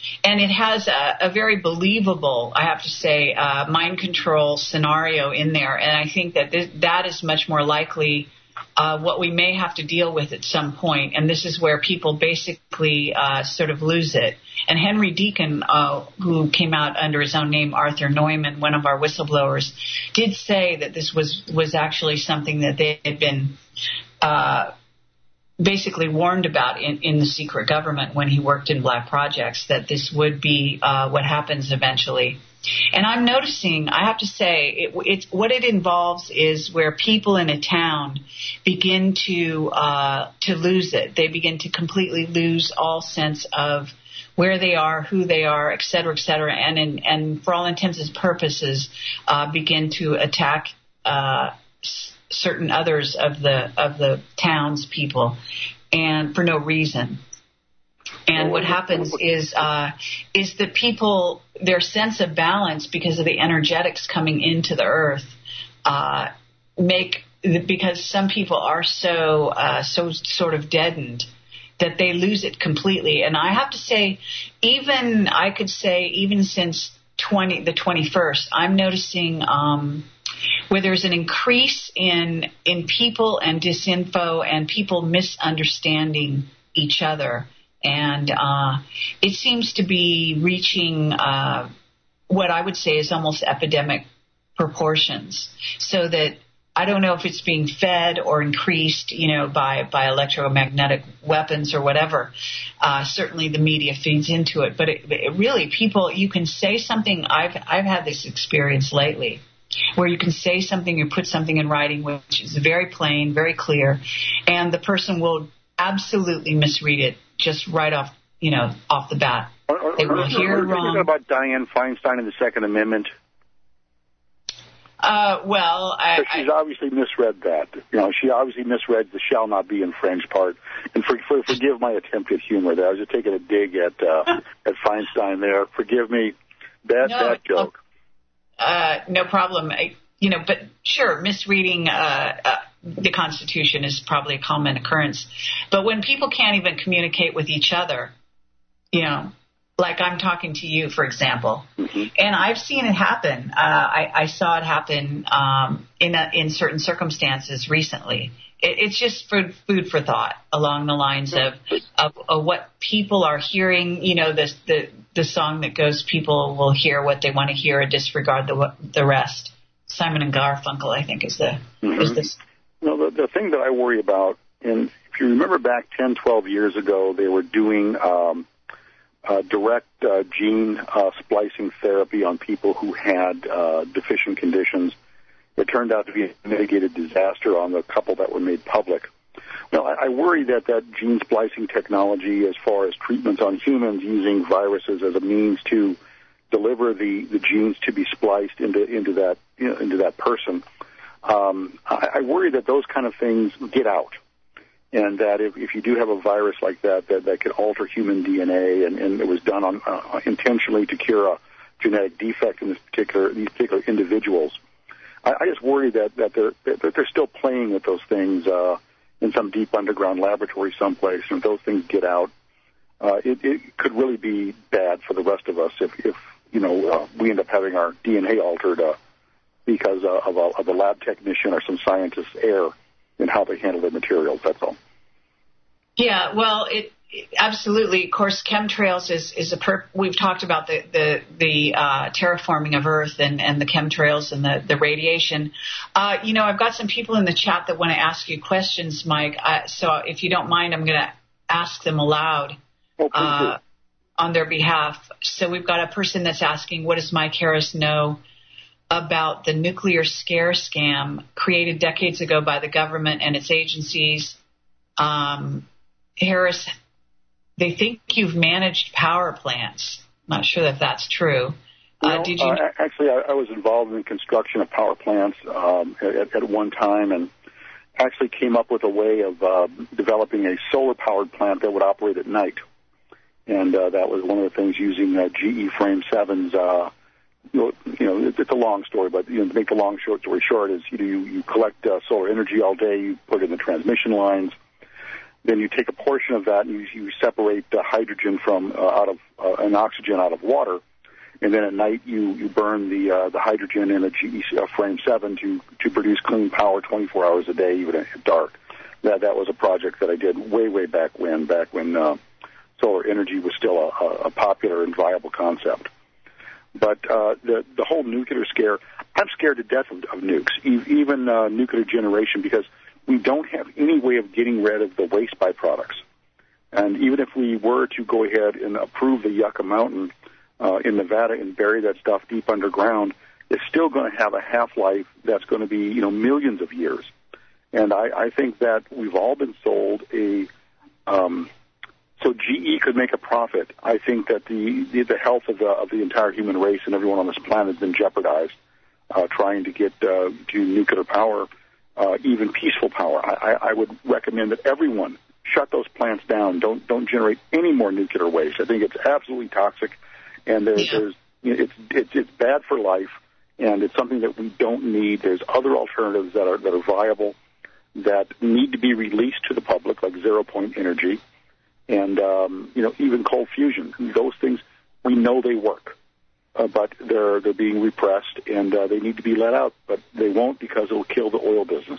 and it has a, a very believable, I have to say, uh, mind control scenario in there. And I think that this, that is much more likely uh, what we may have to deal with at some point. And this is where people basically uh, sort of lose it. And Henry Deacon, uh, who came out under his own name, Arthur Neumann, one of our whistleblowers, did say that this was, was actually something that they had been uh, basically warned about in, in the secret government when he worked in black projects, that this would be uh, what happens eventually. And I'm noticing, I have to say, it, it's, what it involves is where people in a town begin to uh, to lose it. They begin to completely lose all sense of where they are, who they are, et cetera, et cetera, and, in, and for all intents and purposes, uh, begin to attack uh, s- certain others of the of the townspeople, and for no reason. And what happens is uh, is that people, their sense of balance because of the energetics coming into the earth, uh, make because some people are so uh, so sort of deadened that they lose it completely. And I have to say, even I could say even since twenty the twenty-first, I'm noticing um, where there's an increase in in people and disinfo and people misunderstanding each other. And uh, it seems to be reaching uh, what I would say is almost epidemic proportions. So that I don't know if it's being fed or increased, you know, by, by electromagnetic weapons or whatever. Uh, certainly the media feeds into it. But it, it really, people, you can say something. I've I've had this experience lately, where you can say something, you put something in writing, which is very plain, very clear, and the person will absolutely misread it just right off, you know, off the bat. They will hear
Are you
wrong.
thinking about Dianne Feinstein and the Second Amendment?
Uh, well, I,
she's I, obviously misread that. You know, she obviously misread the "shall not be infringed" part. And for, for, forgive my attempt at humor there. I was just taking a dig at uh, at Feinstein there. Forgive me, bad
no,
bad joke.
Uh, no problem. I, you know, but sure, misreading uh, uh, the Constitution is probably a common occurrence. But when people can't even communicate with each other, you know, like I'm talking to you, for example, mm-hmm. and I've seen it happen. Uh, I, I saw it happen um, in a, in certain circumstances recently. It, it's just food food for thought along the lines of, of of what people are hearing. You know, the the the song that goes, "People will hear what they want to hear and disregard the the rest." Simon and Garfunkel, I think, is the mm-hmm. is this.
Well, the, the thing that I worry about, and if you remember back ten, twelve years ago, they were doing um, uh, direct uh, gene uh, splicing therapy on people who had uh, deficient conditions. It turned out to be a mitigated disaster on the couple that were made public. Well, I, I worry that that gene splicing technology, as far as treatments on humans using viruses as a means to deliver the, the genes to be spliced into into that you know, into that person, um, I, I worry that those kind of things get out. And that if, if you do have a virus like that, that, that could alter human D N A, and, and it was done on, uh, intentionally to cure a genetic defect in this particular these particular individuals, I, I just worry that, that they're that they're still playing with those things uh, in some deep underground laboratory someplace. And if those things get out, uh, it, it could really be bad for the rest of us if, if you know uh, we end up having our D N A altered uh, because uh, of, a, of a lab technician or some scientist's error in how they handle their materials. That's all.
Yeah, well, it, it absolutely. Of course, chemtrails is is a per. We've talked about the the the uh, terraforming of Earth and, and the chemtrails and the the radiation. Uh, you know, I've got some people in the chat that want to ask you questions, Mike. Uh, so if you don't mind, I'm going to ask them aloud
oh,
uh, on their behalf. So we've got a person that's asking, what does Mike Harris know about the nuclear scare scam created decades ago by the government and its agencies? Um, Harris, they think you've managed power plants. Not sure that that's true.
Uh,
no, did you?
Uh, actually, I, I was involved in the construction of power plants um, at, at one time, and actually came up with a way of uh, developing a solar-powered plant that would operate at night. And uh, that was one of the things using uh, G E Frame seven's. Uh, You know, it's a long story, but you know, to make the long short story short is you know, you, you collect uh, solar energy all day, you put it in the transmission lines. Then you take a portion of that and you, you separate the hydrogen from uh, out of uh, and oxygen out of water, and then at night you, you burn the uh, the hydrogen in a G E uh, frame seven to to produce clean power twenty-four hours a day, even at dark. That that was a project that I did way way back when back when uh, solar energy was still a, a popular and viable concept. But uh, the the whole nuclear scare, I'm scared to death of, of nukes, even uh, nuclear generation, because we don't have any way of getting rid of the waste byproducts. And even if we were to go ahead and approve the Yucca Mountain uh, in Nevada and bury that stuff deep underground, it's still going to have a half-life that's going to be, you know, millions of years. And I, I think that we've all been sold a um, so G E could make a profit. I think that the the, the health of the of the entire human race and everyone on this planet has been jeopardized uh, trying to get uh, to nuclear power. Uh, even peaceful power. I, I would recommend that everyone shut those plants down. Don't don't generate any more nuclear waste. I think it's absolutely toxic, and there's, yeah. there's you know, it's it's it's bad for life, and it's something that we don't need. There's other alternatives that are that are viable that need to be released to the public, like zero point energy, and um, you know even cold fusion. Those things we know they work. Uh, but they're they're being repressed, and uh, they need to be let out. But they won't, because it will kill the oil business.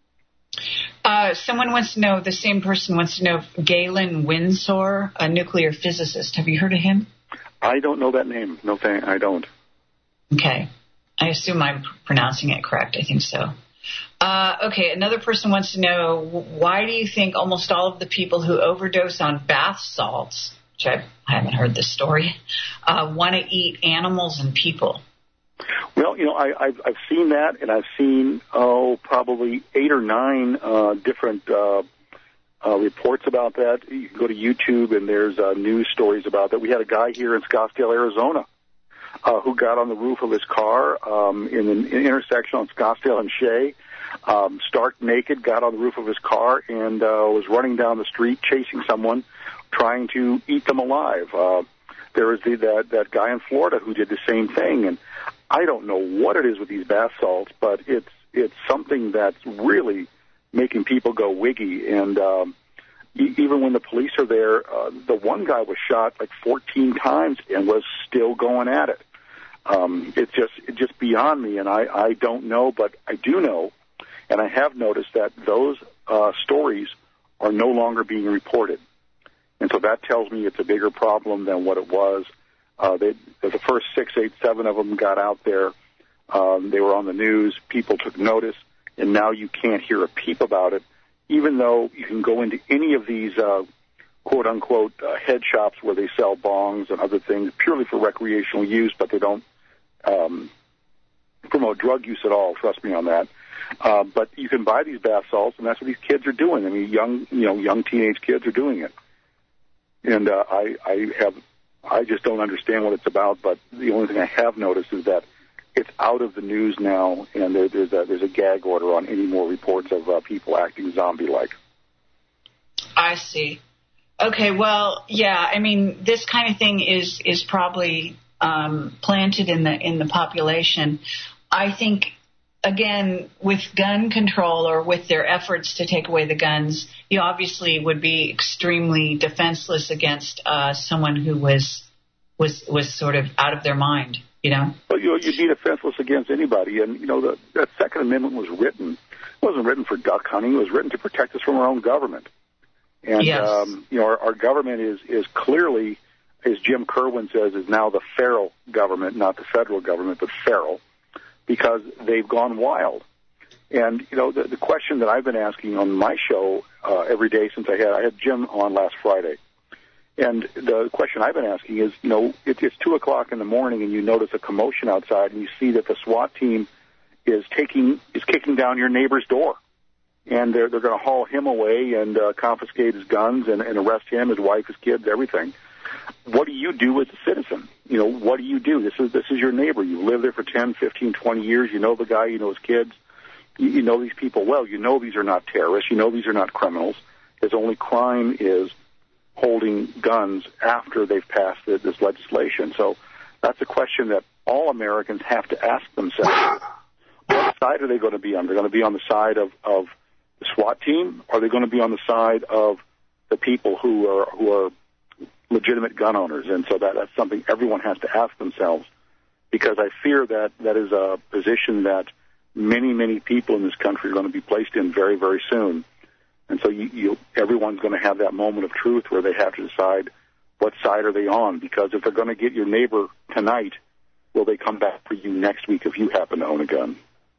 Uh, someone wants to know, the same person wants to know, if Galen Winsor, a nuclear physicist, have you heard of him?
I don't know that name. No, thank, I don't.
Okay. I assume I'm pronouncing it correct. I think so. Uh, okay, another person wants to know, why do you think almost all of the people who overdose on bath salts, which I, I haven't heard this story, uh, want to eat animals and people?
Well, you know, I, I've, I've seen that, and I've seen, oh, probably eight or nine uh, different uh, uh, reports about that. You can go to YouTube, and there's uh, news stories about that. We had a guy here in Scottsdale, Arizona, uh, who got on the roof of his car um, in an intersection on Scottsdale and Shea, um, stark naked, got on the roof of his car and uh, was running down the street chasing someone, trying to eat them alive. Uh, there was the, that, that guy in Florida who did the same thing, and I don't know what it is with these bath salts, but it's it's something that's really making people go wiggy. And um, e- even when the police are there, uh, the one guy was shot like fourteen times and was still going at it. Um, it's just it's just beyond me, and I, I don't know, but I do know, and I have noticed that those uh, stories are no longer being reported. And so that tells me it's a bigger problem than what it was. Uh, they, the first six, eight, seven of them got out there. Um, they were on the news. People took notice, and now you can't hear a peep about it, even though you can go into any of these uh, quote-unquote uh, head shops where they sell bongs and other things purely for recreational use, but they don't um, promote drug use at all. Trust me on that. Uh, but you can buy these bath salts, and that's what these kids are doing. I mean, young, you know, young teenage kids are doing it. And uh, I, I have, I just don't understand what it's about. But the only thing I have noticed is that it's out of the news now, and there, there's a there's a gag order on any more reports of uh, people acting zombie-like.
I see. Okay, well, yeah, I mean, this kind of thing is is probably um, planted in the in the population. I think, again, with gun control or with their efforts to take away the guns, you obviously would be extremely defenseless against uh, someone who was was was sort of out of their mind, you know?
Well, you know, you'd be defenseless against anybody. And, you know, the, that Second Amendment was written, it wasn't written for duck hunting. It was written to protect us from our own government. And,
yes.
um, you know, our, our government is, is clearly, as Jim Kerwin says, is now the feral government, not the federal government, but feral, because they've gone wild. And, you know, the, the question that I've been asking on my show uh, every day since I had, I had Jim on last Friday. And the question I've been asking is, you know, it, it's two o'clock in the morning and you notice a commotion outside and you see that the SWAT team is taking, is kicking down your neighbor's door. And they're, they're going to haul him away and uh, confiscate his guns and, and arrest him, his wife, his kids, everything. What do you do as a citizen? You know, what do you do? This is this is your neighbor. You live there for ten, fifteen, twenty years. You know the guy. You know his kids. You, you know these people well. You know these are not terrorists. You know these are not criminals. His only crime is holding guns after they've passed the, this legislation. So that's a question that all Americans have to ask themselves. What side are they going to be on? They're going to be on the side of, of the SWAT team? Are they going to be on the side of the people who are who are legitimate gun owners. And so that, that's something everyone has to ask themselves, because I fear that that is a position that many, many people in this country are going to be placed in very, very soon. And so you, you, everyone's going to have that moment of truth where they have to decide what side are they on, because if they're going to get your neighbor tonight, will they come back for you next week if you happen to own a gun?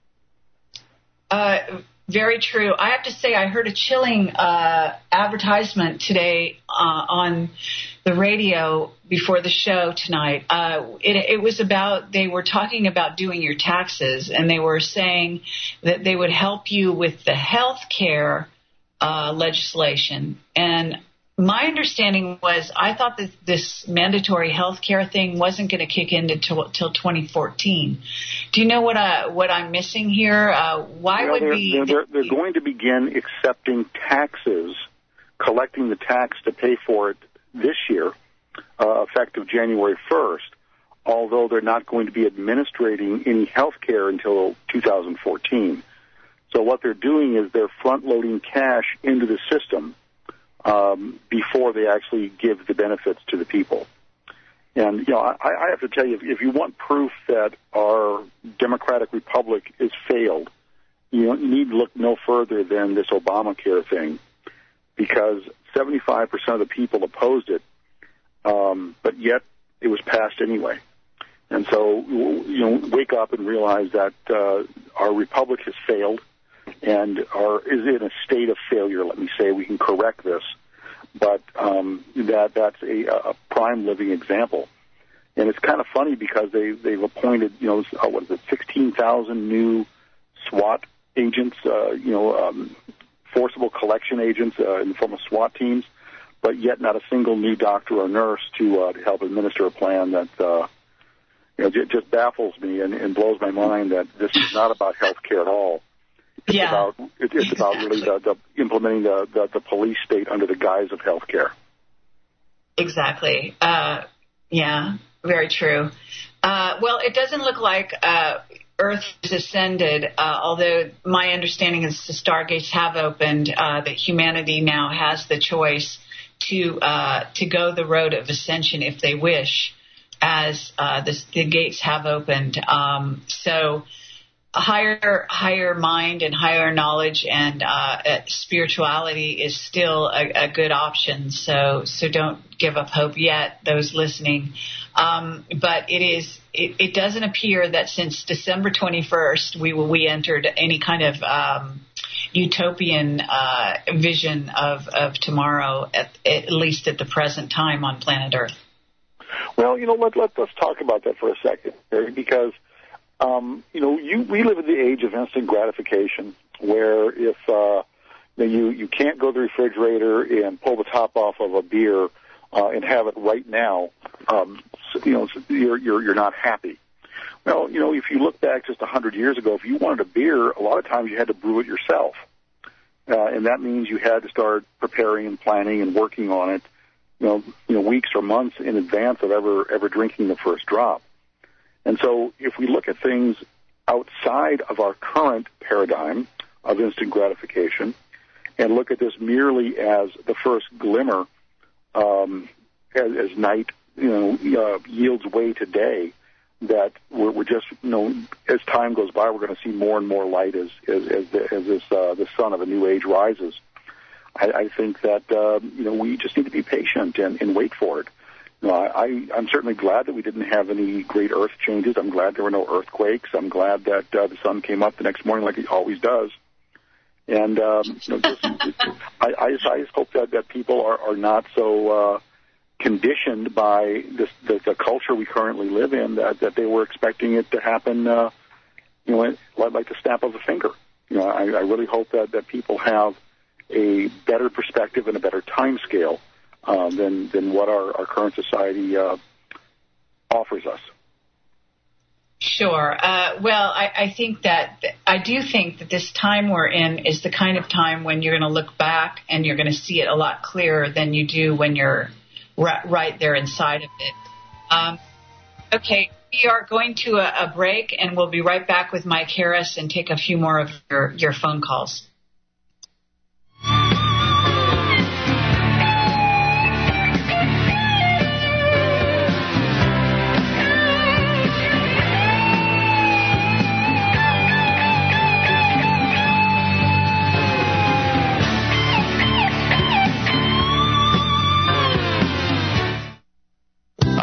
Uh, very true. I have to say I heard a chilling uh, advertisement today uh, on the radio before the show tonight. Uh, it, it was about, they were talking about doing your taxes, and they were saying that they would help you with the health care uh, legislation. And my understanding was, I thought that this mandatory health care thing wasn't going to kick in until till twenty fourteen. Do you know what I what I'm missing here? Uh, why
well,
would
they're,
we?
They're, they're going to begin accepting taxes, collecting the tax to pay for it this year, uh, effective January first. Although they're not going to be administrating any health care until two thousand fourteen. So what they're doing is they're front-loading cash into the system Um, before they actually give the benefits to the people. And, you know, I, I have to tell you, if, if you want proof that our democratic republic is failed, you don't need to look no further than this Obamacare thing, because seventy-five percent of the people opposed it, um, but yet it was passed anyway. And so, you know, wake up and realize that uh, our republic has failed and are, is in a state of failure, let me say. We can correct this, but um, that that's a, a prime living example. And it's kind of funny because they, they've appointed, you know, uh, what is it, sixteen thousand new SWAT agents, uh, you know, um, forcible collection agents uh, in the form of SWAT teams, but yet not a single new doctor or nurse to, uh, to help administer a plan that, uh, you know, j- just baffles me and, and blows my mind that this is not about health care at all. It's
yeah.
about it, it's about really the, the implementing the, the, the police state under the guise of health care.
Exactly. Uh, yeah, very true. Uh, well, it doesn't look like uh, Earth has ascended, uh, although my understanding is the stargates have opened, uh, that humanity now has the choice to uh, to go the road of ascension if they wish, as uh, the, the gates have opened. Um, so a higher higher mind and higher knowledge and uh, spirituality is still a, a good option. So so don't give up hope yet, those listening. Um, but it is it, it doesn't appear that since December twenty-first we we entered any kind of um, utopian uh, vision of, of tomorrow, at, at least at the present time on planet Earth.
Well, you know, let, let, let's talk about that for a second, because Um, you know, you, we live in the age of instant gratification, where if uh, you you can't go to the refrigerator and pull the top off of a beer uh, and have it right now, um, so, you know, you're, you're you're not happy. Well, you know, if you look back just a hundred years ago, if you wanted a beer, a lot of times you had to brew it yourself, uh, and that means you had to start preparing and planning and working on it, you know, you know, weeks or months in advance of ever ever drinking the first drop. And so if we look at things outside of our current paradigm of instant gratification and look at this merely as the first glimmer um, as, as night, you know, uh, yields way to day, that we're, we're just, you know, as time goes by, we're going to see more and more light as as, as, the, as this uh, the sun of a new age rises. I, I think that, uh, you know, we just need to be patient and, and wait for it. No, I, I'm certainly glad that we didn't have any great earth changes. I'm glad there were no earthquakes. I'm glad that uh, the sun came up the next morning like it always does. And um, you know, just, I, I, just, I just hope that, that people are, are not so uh, conditioned by this, the, the culture we currently live in that, that they were expecting it to happen, uh, you know, like, like the snap of a finger. You know, I, I really hope that, that people have a better perspective and a better time scale Uh, than than what our, our current society uh, offers us.
Sure. Uh, well, I, I think that I do think that this time we're in is the kind of time when you're going to look back and you're going to see it a lot clearer than you do when you're right, right there inside of it. Um, okay, we are going to a, a break, and we'll be right back with Mike Harris and take a few more of your, your phone calls.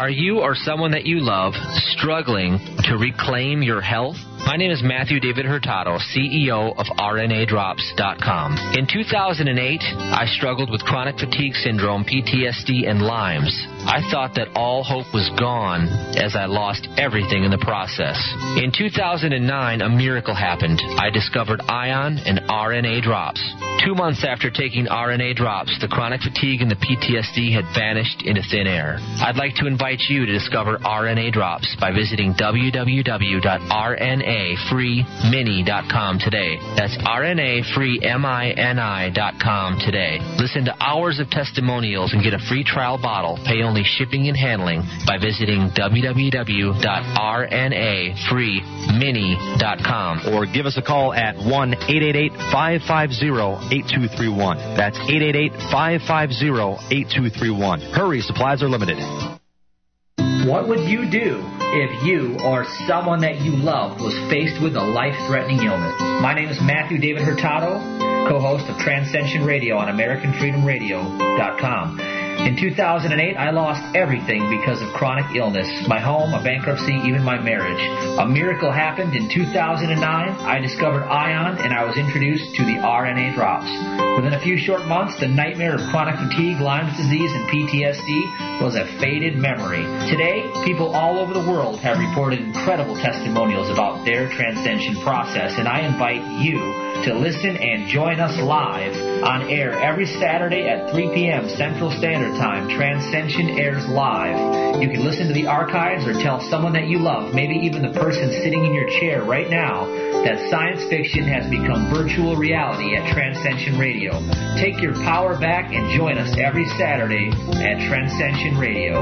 Are you or someone that you love struggling to reclaim your health? My name is Matthew David Hurtado, C E O of R N A drops dot com. In two thousand eight, I struggled with chronic fatigue syndrome, P T S D, and Lyme's. I thought that all hope was gone as I lost everything in the process. In two thousand nine, a miracle happened. I discovered Ion and R N A drops. Two months after taking R N A drops, the chronic fatigue and the P T S D had vanished into thin air. I'd like to invite you to discover R N A drops by visiting w w w dot r n a free mini dot com today. That's R N A free mini dot com today. Listen to hours of testimonials and get a free trial bottle. Pay only shipping and handling by visiting w w w dot r n a free mini dot com.
Or give us a call at one eight eight eight, five five zero, eight two three one. That's eight eight eight, five five zero, eight two three one. Hurry, supplies are limited.
What would you do if you or someone that you loved was faced with a life-threatening illness? My name is Matthew David Hurtado, co-host of Transcension Radio on American Freedom Radio dot com. In two thousand eight, I lost everything because of chronic illness. My home, a bankruptcy, even my marriage. A miracle happened in two thousand nine. I discovered Ion, and I was introduced to the R N A drops. Within a few short months, the nightmare of chronic fatigue, Lyme's disease, and P T S D was a faded memory. Today, people all over the world have reported incredible testimonials about their transcension process, and I invite you to listen and join us live on air every Saturday at three p.m. Central Standard Time. Transcension airs live. You can listen to the archives or tell someone that you love, maybe even the person sitting in your chair right now, that science fiction has become virtual reality at Transcension Radio. Take your power back and join us every Saturday at Transcension Radio.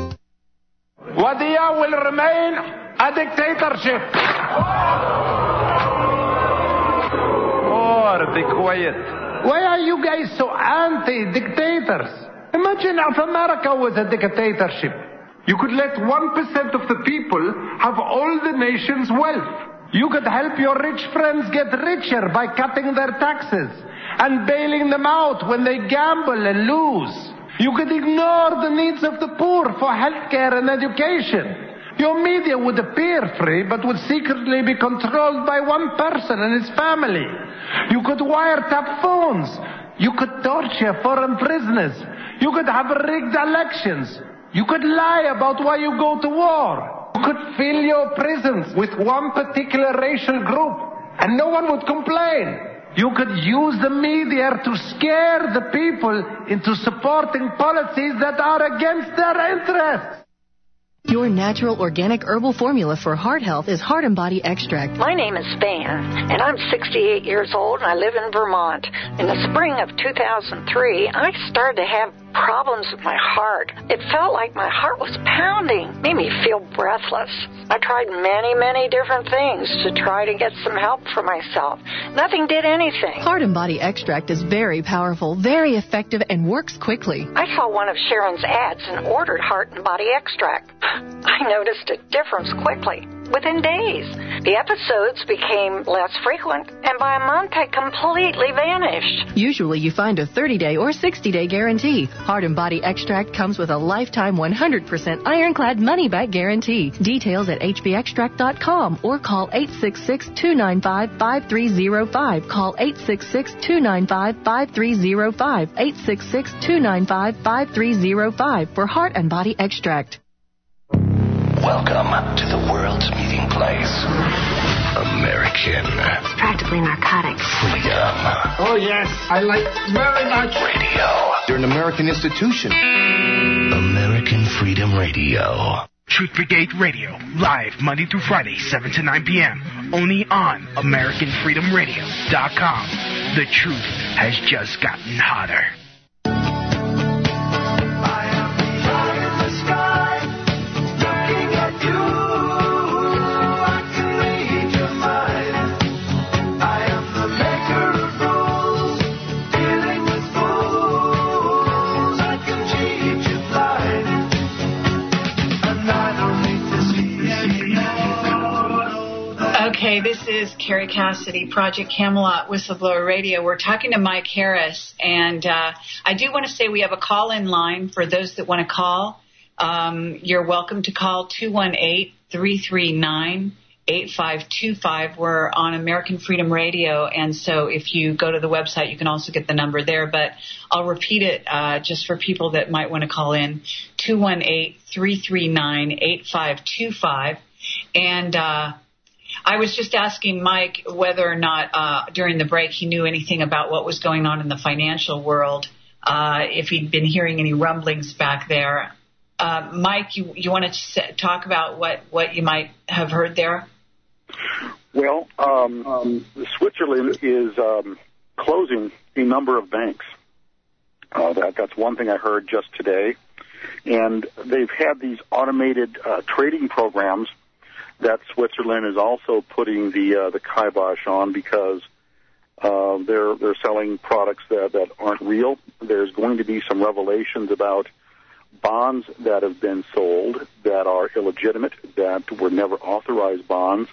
Wadiya will remain a dictatorship. Oh, be quiet. Why are you guys so anti-dictators? Imagine if America was a dictatorship. You could let one percent of the people have all the nation's wealth. You could help your rich friends get richer by cutting their taxes and bailing them out when they gamble and lose. You could ignore the needs of the poor for health care and education. Your media would appear free, but would secretly be controlled by one person and his family. You could wiretap phones. You could torture foreign prisoners. You could have rigged elections. You could lie about why you go to war. You could fill your prisons with one particular racial group, and no one would complain. You could use the media to scare the people into supporting policies that are against their interests.
Your natural organic herbal formula for heart health is Heart and Body Extract.
My name is Van, and I'm sixty-eight years old, and I live in Vermont. In the spring of two thousand three, I started to have problems with my heart. It felt like my heart was pounding, made me feel breathless. I tried many, many different things to try to get some help for myself. Nothing did anything.
Heart and Body Extract is very powerful, very effective, and works quickly.
I saw one of Sharon's ads and ordered Heart and Body Extract. I noticed a difference quickly, within days. The episodes became less frequent, and by a month had completely vanished.
Usually you find a thirty-day or sixty-day guarantee. Heart and Body Extract comes with a lifetime one hundred percent ironclad money-back guarantee. Details at h b extract dot com or call eight six six, two nine five, five three zero five. Call eight six six, two nine five, five three zero five. eight six six, two nine five, five three zero five for Heart and Body Extract.
Welcome to the world's meeting place. American.
It's practically narcotic.
Freedom.
Oh, yes. I like very much.
Radio.
You're an American institution.
American Freedom Radio.
Truth Brigade Radio. Live Monday through Friday, seven to nine p.m. Only on American Freedom Radio dot com. The truth has just gotten hotter.
Okay, this is Carrie Cassidy, Project Camelot, Whistleblower Radio. We're talking to Mike Harris, and uh, I do want to say we have a call-in line for those that want to call. um, you're welcome to call two one eight, three three nine, eight five two five. We're on American Freedom Radio, and so if you go to the website, you can also get the number there. But I'll repeat it uh, just for people that might want to call in, two one eight, three three nine, eight five two five. And uh, I was just asking Mike whether or not uh, during the break he knew anything about what was going on in the financial world, uh, if he'd been hearing any rumblings back there. Uh, Mike, you, you want to talk about what, what you might have heard there?
Well, um, um, Switzerland is um, closing a number of banks. Uh, that, that's one thing I heard just today. And they've had these automated uh, trading programs that Switzerland is also putting the uh, the kibosh on because uh, they're they're selling products that, that aren't real. There's going to be some revelations about bonds that have been sold that are illegitimate, that were never authorized bonds.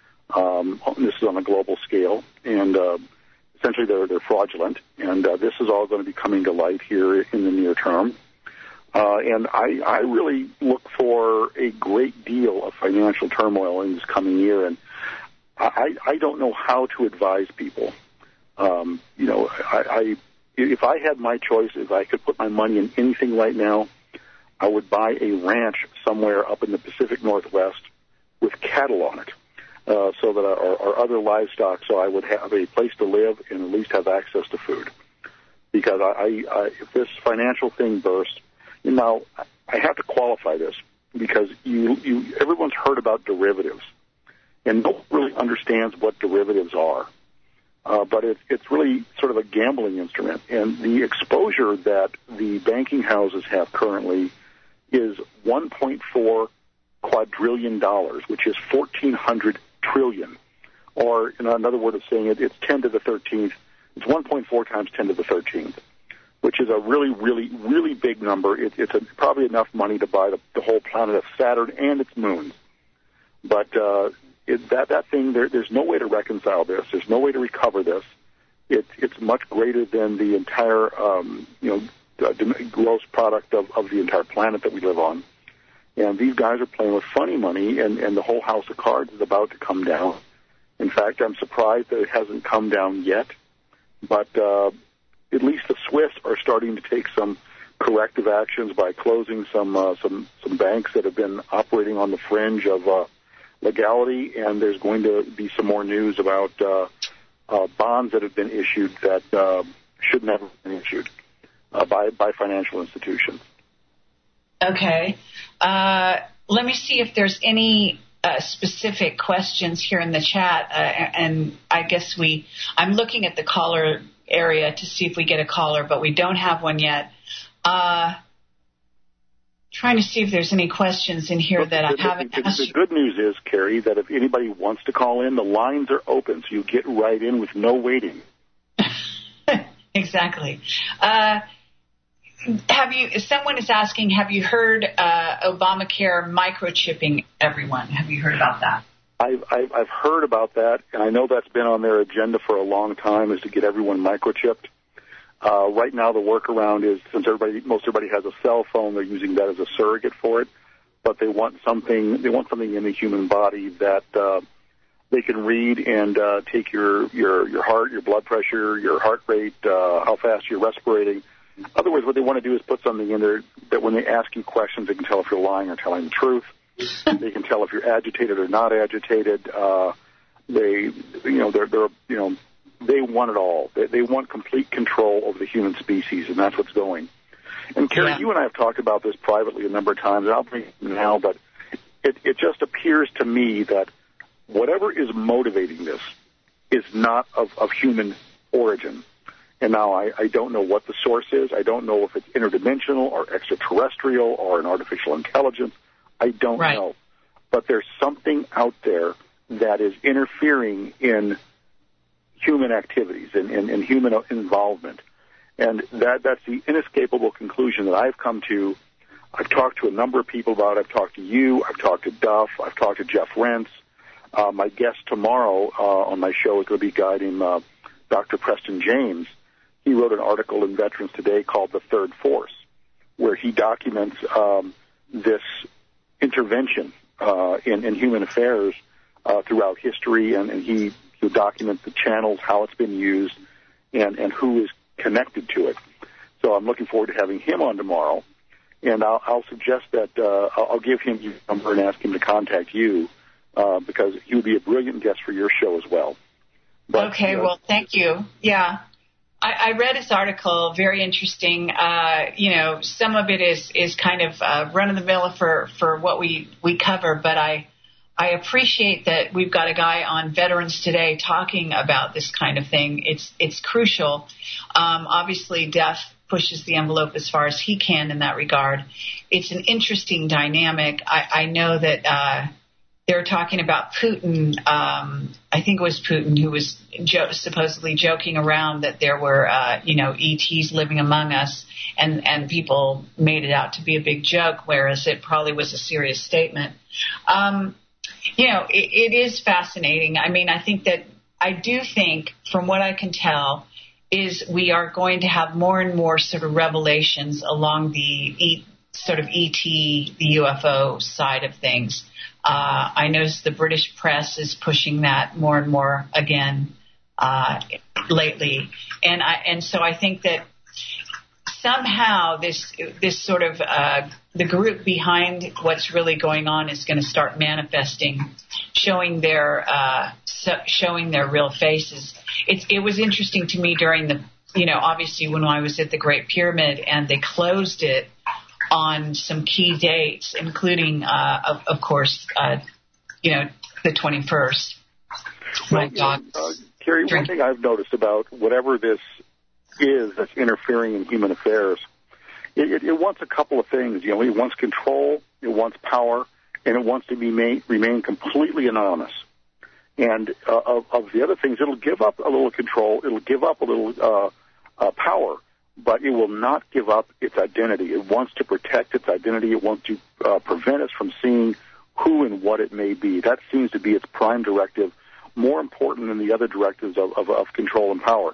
Um, this is on a global scale, and uh, essentially they're they're fraudulent. And uh, this is all going to be coming to light here in the near term. Uh, and I, I really look for a great deal of financial turmoil in this coming year, and I, I don't know how to advise people. Um, you know, I, I, if I had my choice, if I could put my money in anything right now, I would buy a ranch somewhere up in the Pacific Northwest with cattle on it, uh, so that our, our other livestock, so I would have a place to live and at least have access to food. Because I, I, if this financial thing bursts, now, I have to qualify this because you, you, everyone's heard about derivatives, and no one really understands what derivatives are. Uh, but it, it's really sort of a gambling instrument, and the exposure that the banking houses have currently is one point four quadrillion dollars, which is fourteen hundred trillion, or in another word of saying it, it's ten to the thirteenth. It's one point four times ten to the thirteenth. Which is a really, really, really big number. It, it's a, probably enough money to buy the, the whole planet of Saturn and its moons. But uh, it, that that thing, there, there's no way to reconcile this. There's no way to recover this. It, it's much greater than the entire, um, you know, uh, gross product of, of the entire planet that we live on. And these guys are playing with funny money, and, and the whole house of cards is about to come down. In fact, I'm surprised that it hasn't come down yet. But uh, at least the Swiss are starting to take some corrective actions by closing some uh, some some banks that have been operating on the fringe of uh, legality, and there's going to be some more news about uh, uh, bonds that have been issued that uh, should never have been issued uh, by by financial institutions.
Okay, uh, let me see if there's any uh, specific questions here in the chat, uh, and I guess we I'm looking at the caller area to see if we get a caller, but we don't have one yet. Uh, trying to see if there's any questions in here that I haven't
the,
asked.
The good news is, Carrie, that if anybody wants to call in, the lines are open, so you get right in with no waiting.
Exactly. Uh, have you? Someone is asking, have you heard uh, Obamacare microchipping everyone? Have you heard about that?
I've, I've, I've heard about that, and I know that's been on their agenda for a long time, is to get everyone microchipped. Uh, right now, the workaround is, since everybody, most everybody has a cell phone, they're using that as a surrogate for it. But they want something, they want something in the human body that uh, they can read and uh, take your, your your heart, your blood pressure, your heart rate, uh, how fast you're respirating. In other words, what they want to do is put something in there that when they ask you questions, they can tell if you're lying or telling the truth. They can tell if you're agitated or not agitated. Uh, they, you know, they're, they're, you know, they want it all. They, they want complete control over the human species, and that's what's going. And Carrie, yeah. you and I have talked about this privately a number of times, and I'll bring it now, but it, it just appears to me that whatever is motivating this is not of, of human origin. And now I, I don't know what the source is. I don't know if it's interdimensional or extraterrestrial or an artificial intelligence. I don't right. know. But there's something out there that is interfering in human activities and, and, and human involvement. And that that's the inescapable conclusion that I've come to. I've talked to a number of people about it. I've talked to you. I've talked to Duff. I've talked to Jeff Rentz. Uh, my guest tomorrow uh, on my show is going to be a guy named uh, Doctor Preston James. He wrote an article in Veterans Today called The Third Force, where he documents um, this intervention uh, in, in human affairs uh, throughout history, and, and he will document the channels, how it's been used, and, and who is connected to it. So I'm looking forward to having him on tomorrow, and I'll, I'll suggest that uh, I'll, I'll give him your number and ask him to contact you uh, because he would be a brilliant guest for your show as well. But,
okay,
you know,
well, thank you. Yeah. I, I read his article, very interesting. Uh, you know, some of it is, is kind of uh, run-of-the-mill for, for what we, we cover, but I I appreciate that we've got a guy on Veterans Today talking about this kind of thing. It's it's crucial. Um, obviously, Deaf pushes the envelope as far as he can in that regard. It's an interesting dynamic. I, I know that uh, they're talking about Putin. Um, I think it was Putin who was jo- supposedly joking around that there were, uh, you know, E Ts living among us, and, and people made it out to be a big joke, whereas it probably was a serious statement. Um, you know, it, it is fascinating. I mean, I think that I do think, from what I can tell, is we are going to have more and more sort of revelations along the e, sort of E T, the U F O side of things. Uh, I notice the British press is pushing that more and more again uh, lately, and I and so I think that somehow this this sort of uh, the group behind what's really going on is going to start manifesting, showing their uh, so, showing their real faces. It, it was interesting to me during the, you know, obviously when I was at the Great Pyramid and they closed it on some key dates, including, uh, of, of course, uh, you know, the twenty-first.
Well, you know, uh, Carrie, one thing I've noticed about whatever this is that's interfering in human affairs, it, it, it wants a couple of things. You know, it wants control, it wants power, and it wants to be made, remain completely anonymous. And uh, of, of the other things, it'll give up a little control, it'll give up a little uh, uh, power, but it will not give up its identity. It wants to protect its identity. It wants to uh, prevent us from seeing who and what it may be. That seems to be its prime directive, more important than the other directives of, of, of control and power.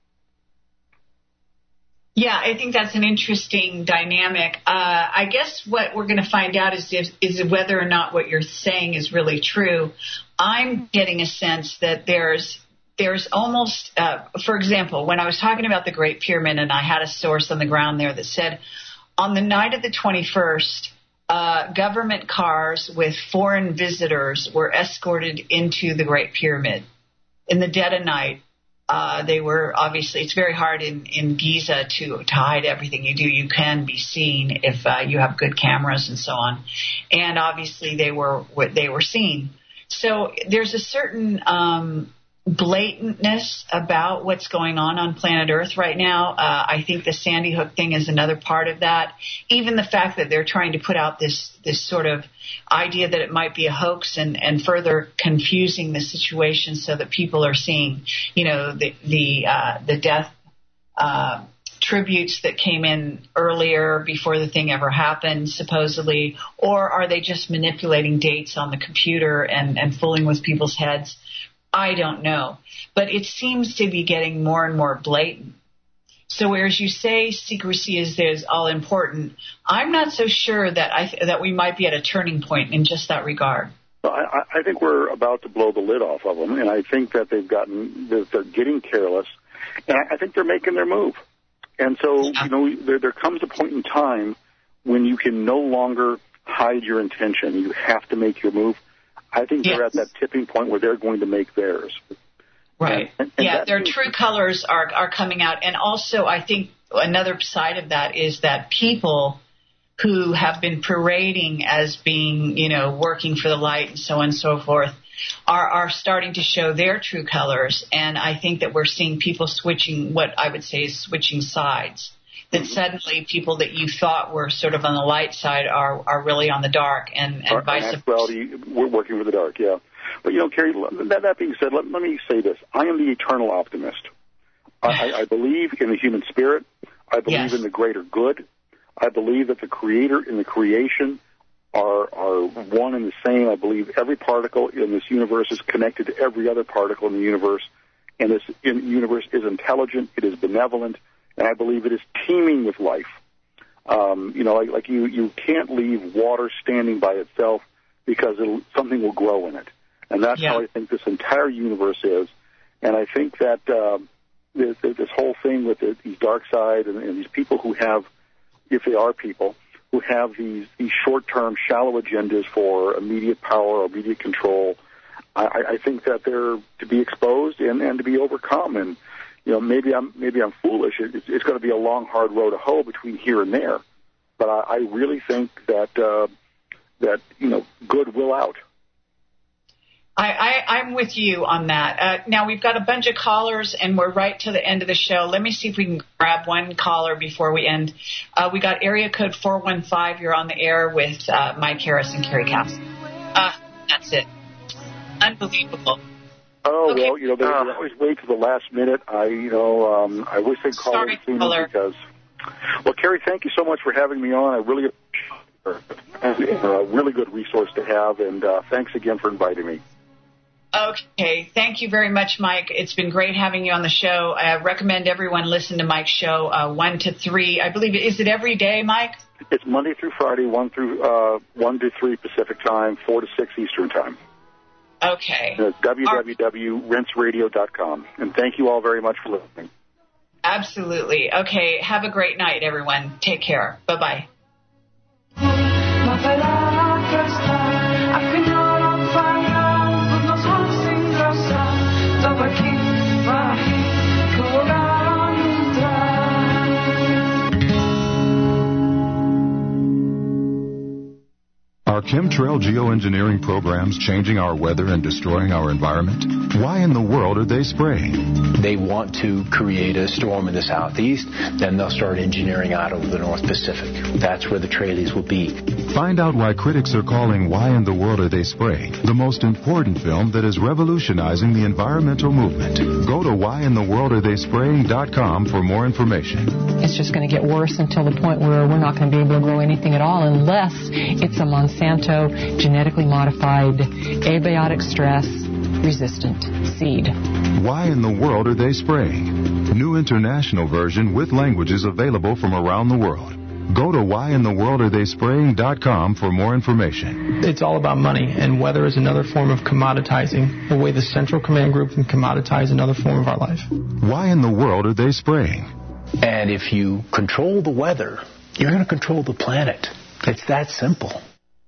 Yeah, I think that's an interesting dynamic. Uh, I guess what we're going to find out is if, is whether or not what you're saying is really true. I'm getting a sense that there's there's almost, uh, for example, when I was talking about the Great Pyramid, and I had a source on the ground there that said on the night of the twenty-first, uh, government cars with foreign visitors were escorted into the Great Pyramid in the dead of night. Uh, they were obviously, it's very hard in, in Giza to, to hide everything you do. You can be seen if uh, you have good cameras and so on. And obviously they were, they were seen. So there's a certain um, blatantness about what's going on on planet Earth right now. Uh, I think the Sandy Hook thing is another part of that. Even the fact that they're trying to put out this this sort of idea that it might be a hoax and, and further confusing the situation so that people are seeing, you know, the the uh, the death uh, tributes that came in earlier before the thing ever happened, supposedly, or are they just manipulating dates on the computer and, and fooling with people's heads? I don't know. But it seems to be getting more and more blatant. So whereas you say secrecy is, is all important, I'm not so sure that I that we might be at a turning point in just that regard.
I, I think we're about to blow the lid off of them, and I think that they've gotten, they're getting careless, and I think they're making their move. And so, you know, there, there comes a point in time when you can no longer hide your intention. You have to make your move. I think they're yes. at that tipping point where they're going to make theirs.
Right.
And, and
yeah, their true colors are, are coming out. And also, I think another side of that is that people who have been parading as being, you know, working for the light and so on and so forth are, are starting to show their true colors. And I think that we're seeing people switching, what I would say is switching sides. That suddenly people that you thought were sort of on the light side are, are really on the dark, and, and vice versa.
Actuality, we're working for the dark, yeah. But, you know, Carrie, that, that being said, let, let me say this. I am the eternal optimist. I, I believe in the human spirit. I believe yes. in the greater good. I believe that the Creator and the creation are, are one and the same. I believe every particle in this universe is connected to every other particle in the universe, and this in, universe is intelligent, it is benevolent, and I believe it is teeming with life. Um, you know, like, like you, you can't leave water standing by itself because it'll, something will grow in it. And that's
Yeah.
how I think this entire universe is. And I think that uh, this, this whole thing with the, these dark side and, and these people who have, if they are people, who have these, these short-term, shallow agendas for immediate power or immediate control, I, I think that they're to be exposed and, and to be overcome. And, you know, maybe I'm maybe I'm foolish. It's, it's going to be a long, hard road to hoe between here and there. But I, I really think that, uh, that, you know, good will out.
I, I, I'm with you on that. Uh, now, we've got a bunch of callers, and we're right to the end of the show. Let me see if we can grab one caller before we end. Uh, we got area code four one five. You're on the air with uh, Mike Harris and Carrie Cass. Uh, that's it. Unbelievable.
Oh,
Okay.
well, you know, they, they always wait to the last minute. I, you know, um, I wish they'd call
Sorry,
in sooner
caller.
because... Well, Carrie, thank you so much for having me on. I really appreciate it. It's a really good resource to have, and uh, thanks again for inviting me.
Okay. Thank you very much, Mike. It's been great having you on the show. I recommend everyone listen to Mike's show, uh, one to three. I believe, is it every day, Mike?
It's Monday through Friday, one through uh, one to three Pacific time, four to six Eastern time.
Okay.
And it's w w w dot rinse radio dot com. And thank you all very much for listening.
Absolutely. Okay. Have a greght night, everyone. Take care. Bye-bye.
Are chemtrail geoengineering programs changing our weather and destroying our environment? Why in the world are they spraying?
They want to create a storm in the southeast, then they'll start engineering out over the North Pacific. That's where the trailies will be.
Find out why critics are calling Why in the World Are They Spraying the most important film that is revolutionizing the environmental movement. Go to why in the world are they spraying dot com for more information.
It's just going to get worse until the point where we're not going to be able to grow anything at all unless it's a Monsanto genetically modified, abiotic stress resistant seed.
Why in the world are they spraying? New international version with languages available from around the world. Go to why in the world are they spraying dot com for more information.
It's all about money, and weather is another form of commoditizing, the way the Central Command Group can commoditize another form of our life.
Why in the world are they spraying?
And if you control the weather, you're going to control the planet. It's that simple.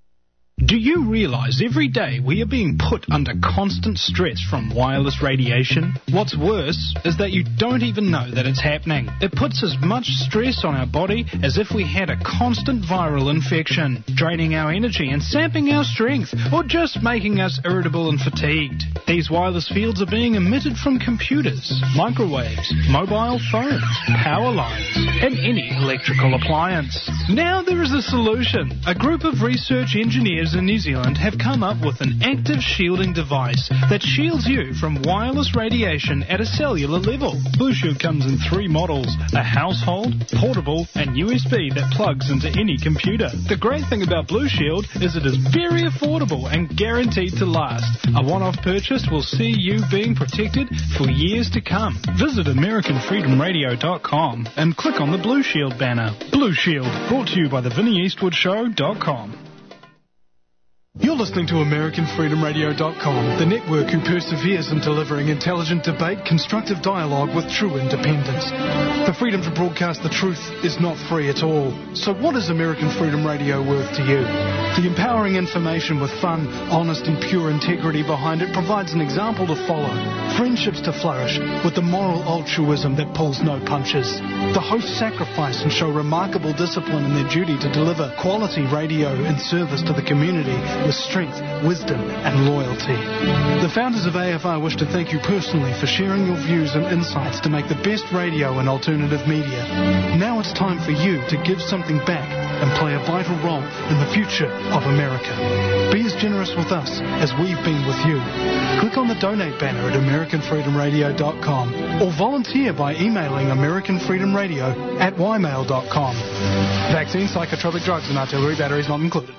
Do you realize every day we are being put under constant stress from wireless radiation? What's worse is that you don't even know that it's happening. It puts as much stress on our body as if we had a constant viral infection, draining our energy and sapping our strength, or just making us irritable and fatigued. These wireless fields are being emitted from computers, microwaves, mobile phones, power lines, and any electrical appliance. Now there is a solution. A group of research engineers in New Zealand have come up with an active shielding device that shields you from wireless radiation at a cellular level. Blue Shield comes in three models, a household, portable, and U S B that plugs into any computer. The great thing about Blue Shield is it is very affordable and guaranteed to last. A one-off purchase will see you being protected for years to come. Visit American Freedom Radio dot com and click on the Blue Shield banner. Blue Shield, brought to you by the Vinnie Eastwood Show dot com. You're listening to American Freedom Radio dot com, the network who perseveres in delivering intelligent debate, constructive dialogue with true independence. The freedom to broadcast the truth is not free at all. So what is American Freedom Radio worth to you? The empowering information with fun, honest and pure integrity behind it provides an example to follow. Friendships to flourish with the moral altruism that pulls no punches. The hosts sacrifice and show remarkable discipline in their duty to deliver quality radio in service to the community with strength, wisdom, and loyalty. The founders of A F R wish to thank you personally for sharing your views and insights to make the best radio and alternative media. Now it's time for you to give something back and play a vital role in the future of America. Be as generous with us as we've been with you. Click on the donate banner at American Freedom Radio dot com or volunteer by emailing American Freedom Radio at y mail dot com. Vaccines, psychotropic drugs, and artillery batteries not included.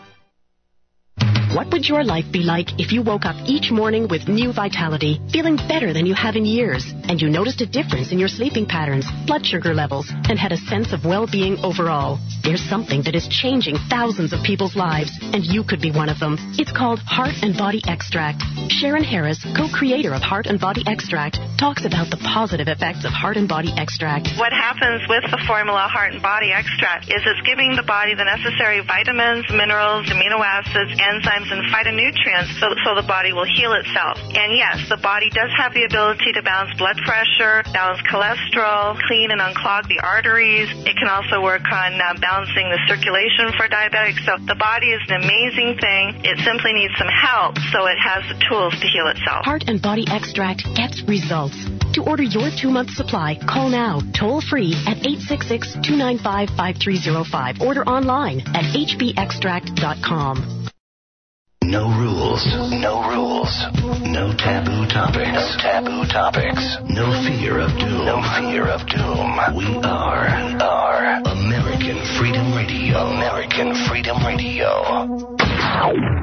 What would your life be like if you woke up each morning with new vitality, feeling better than you have in years, and you noticed a difference in your sleeping patterns, blood sugar levels, and had a sense of well-being overall. There's something that is changing thousands of people's lives, and you could be one of them. It's called Heart and Body Extract. Sharon Harris, co-creator of Heart and Body Extract, talks about the positive effects of Heart and Body Extract.
What happens with the formula Heart and Body Extract is it's giving the body the necessary vitamins, minerals, amino acids, enzymes, and phytonutrients so, so the body will heal itself. And yes, the body does have the ability to balance blood pressure, balance cholesterol, clean and unclog the arteries. It can also work on uh, balancing the circulation for diabetics. So the body is an amazing thing. It simply needs some help so it has the tools to heal itself.
Heart and Body Extract gets results. To order your two-month supply, call now, toll-free at eight six six, two nine five, five three zero five. Order online at h b extract dot com.
No rules, no rules, no taboo topics, no taboo topics, no fear of doom, no fear of doom. We are, are American Freedom Radio, American Freedom Radio.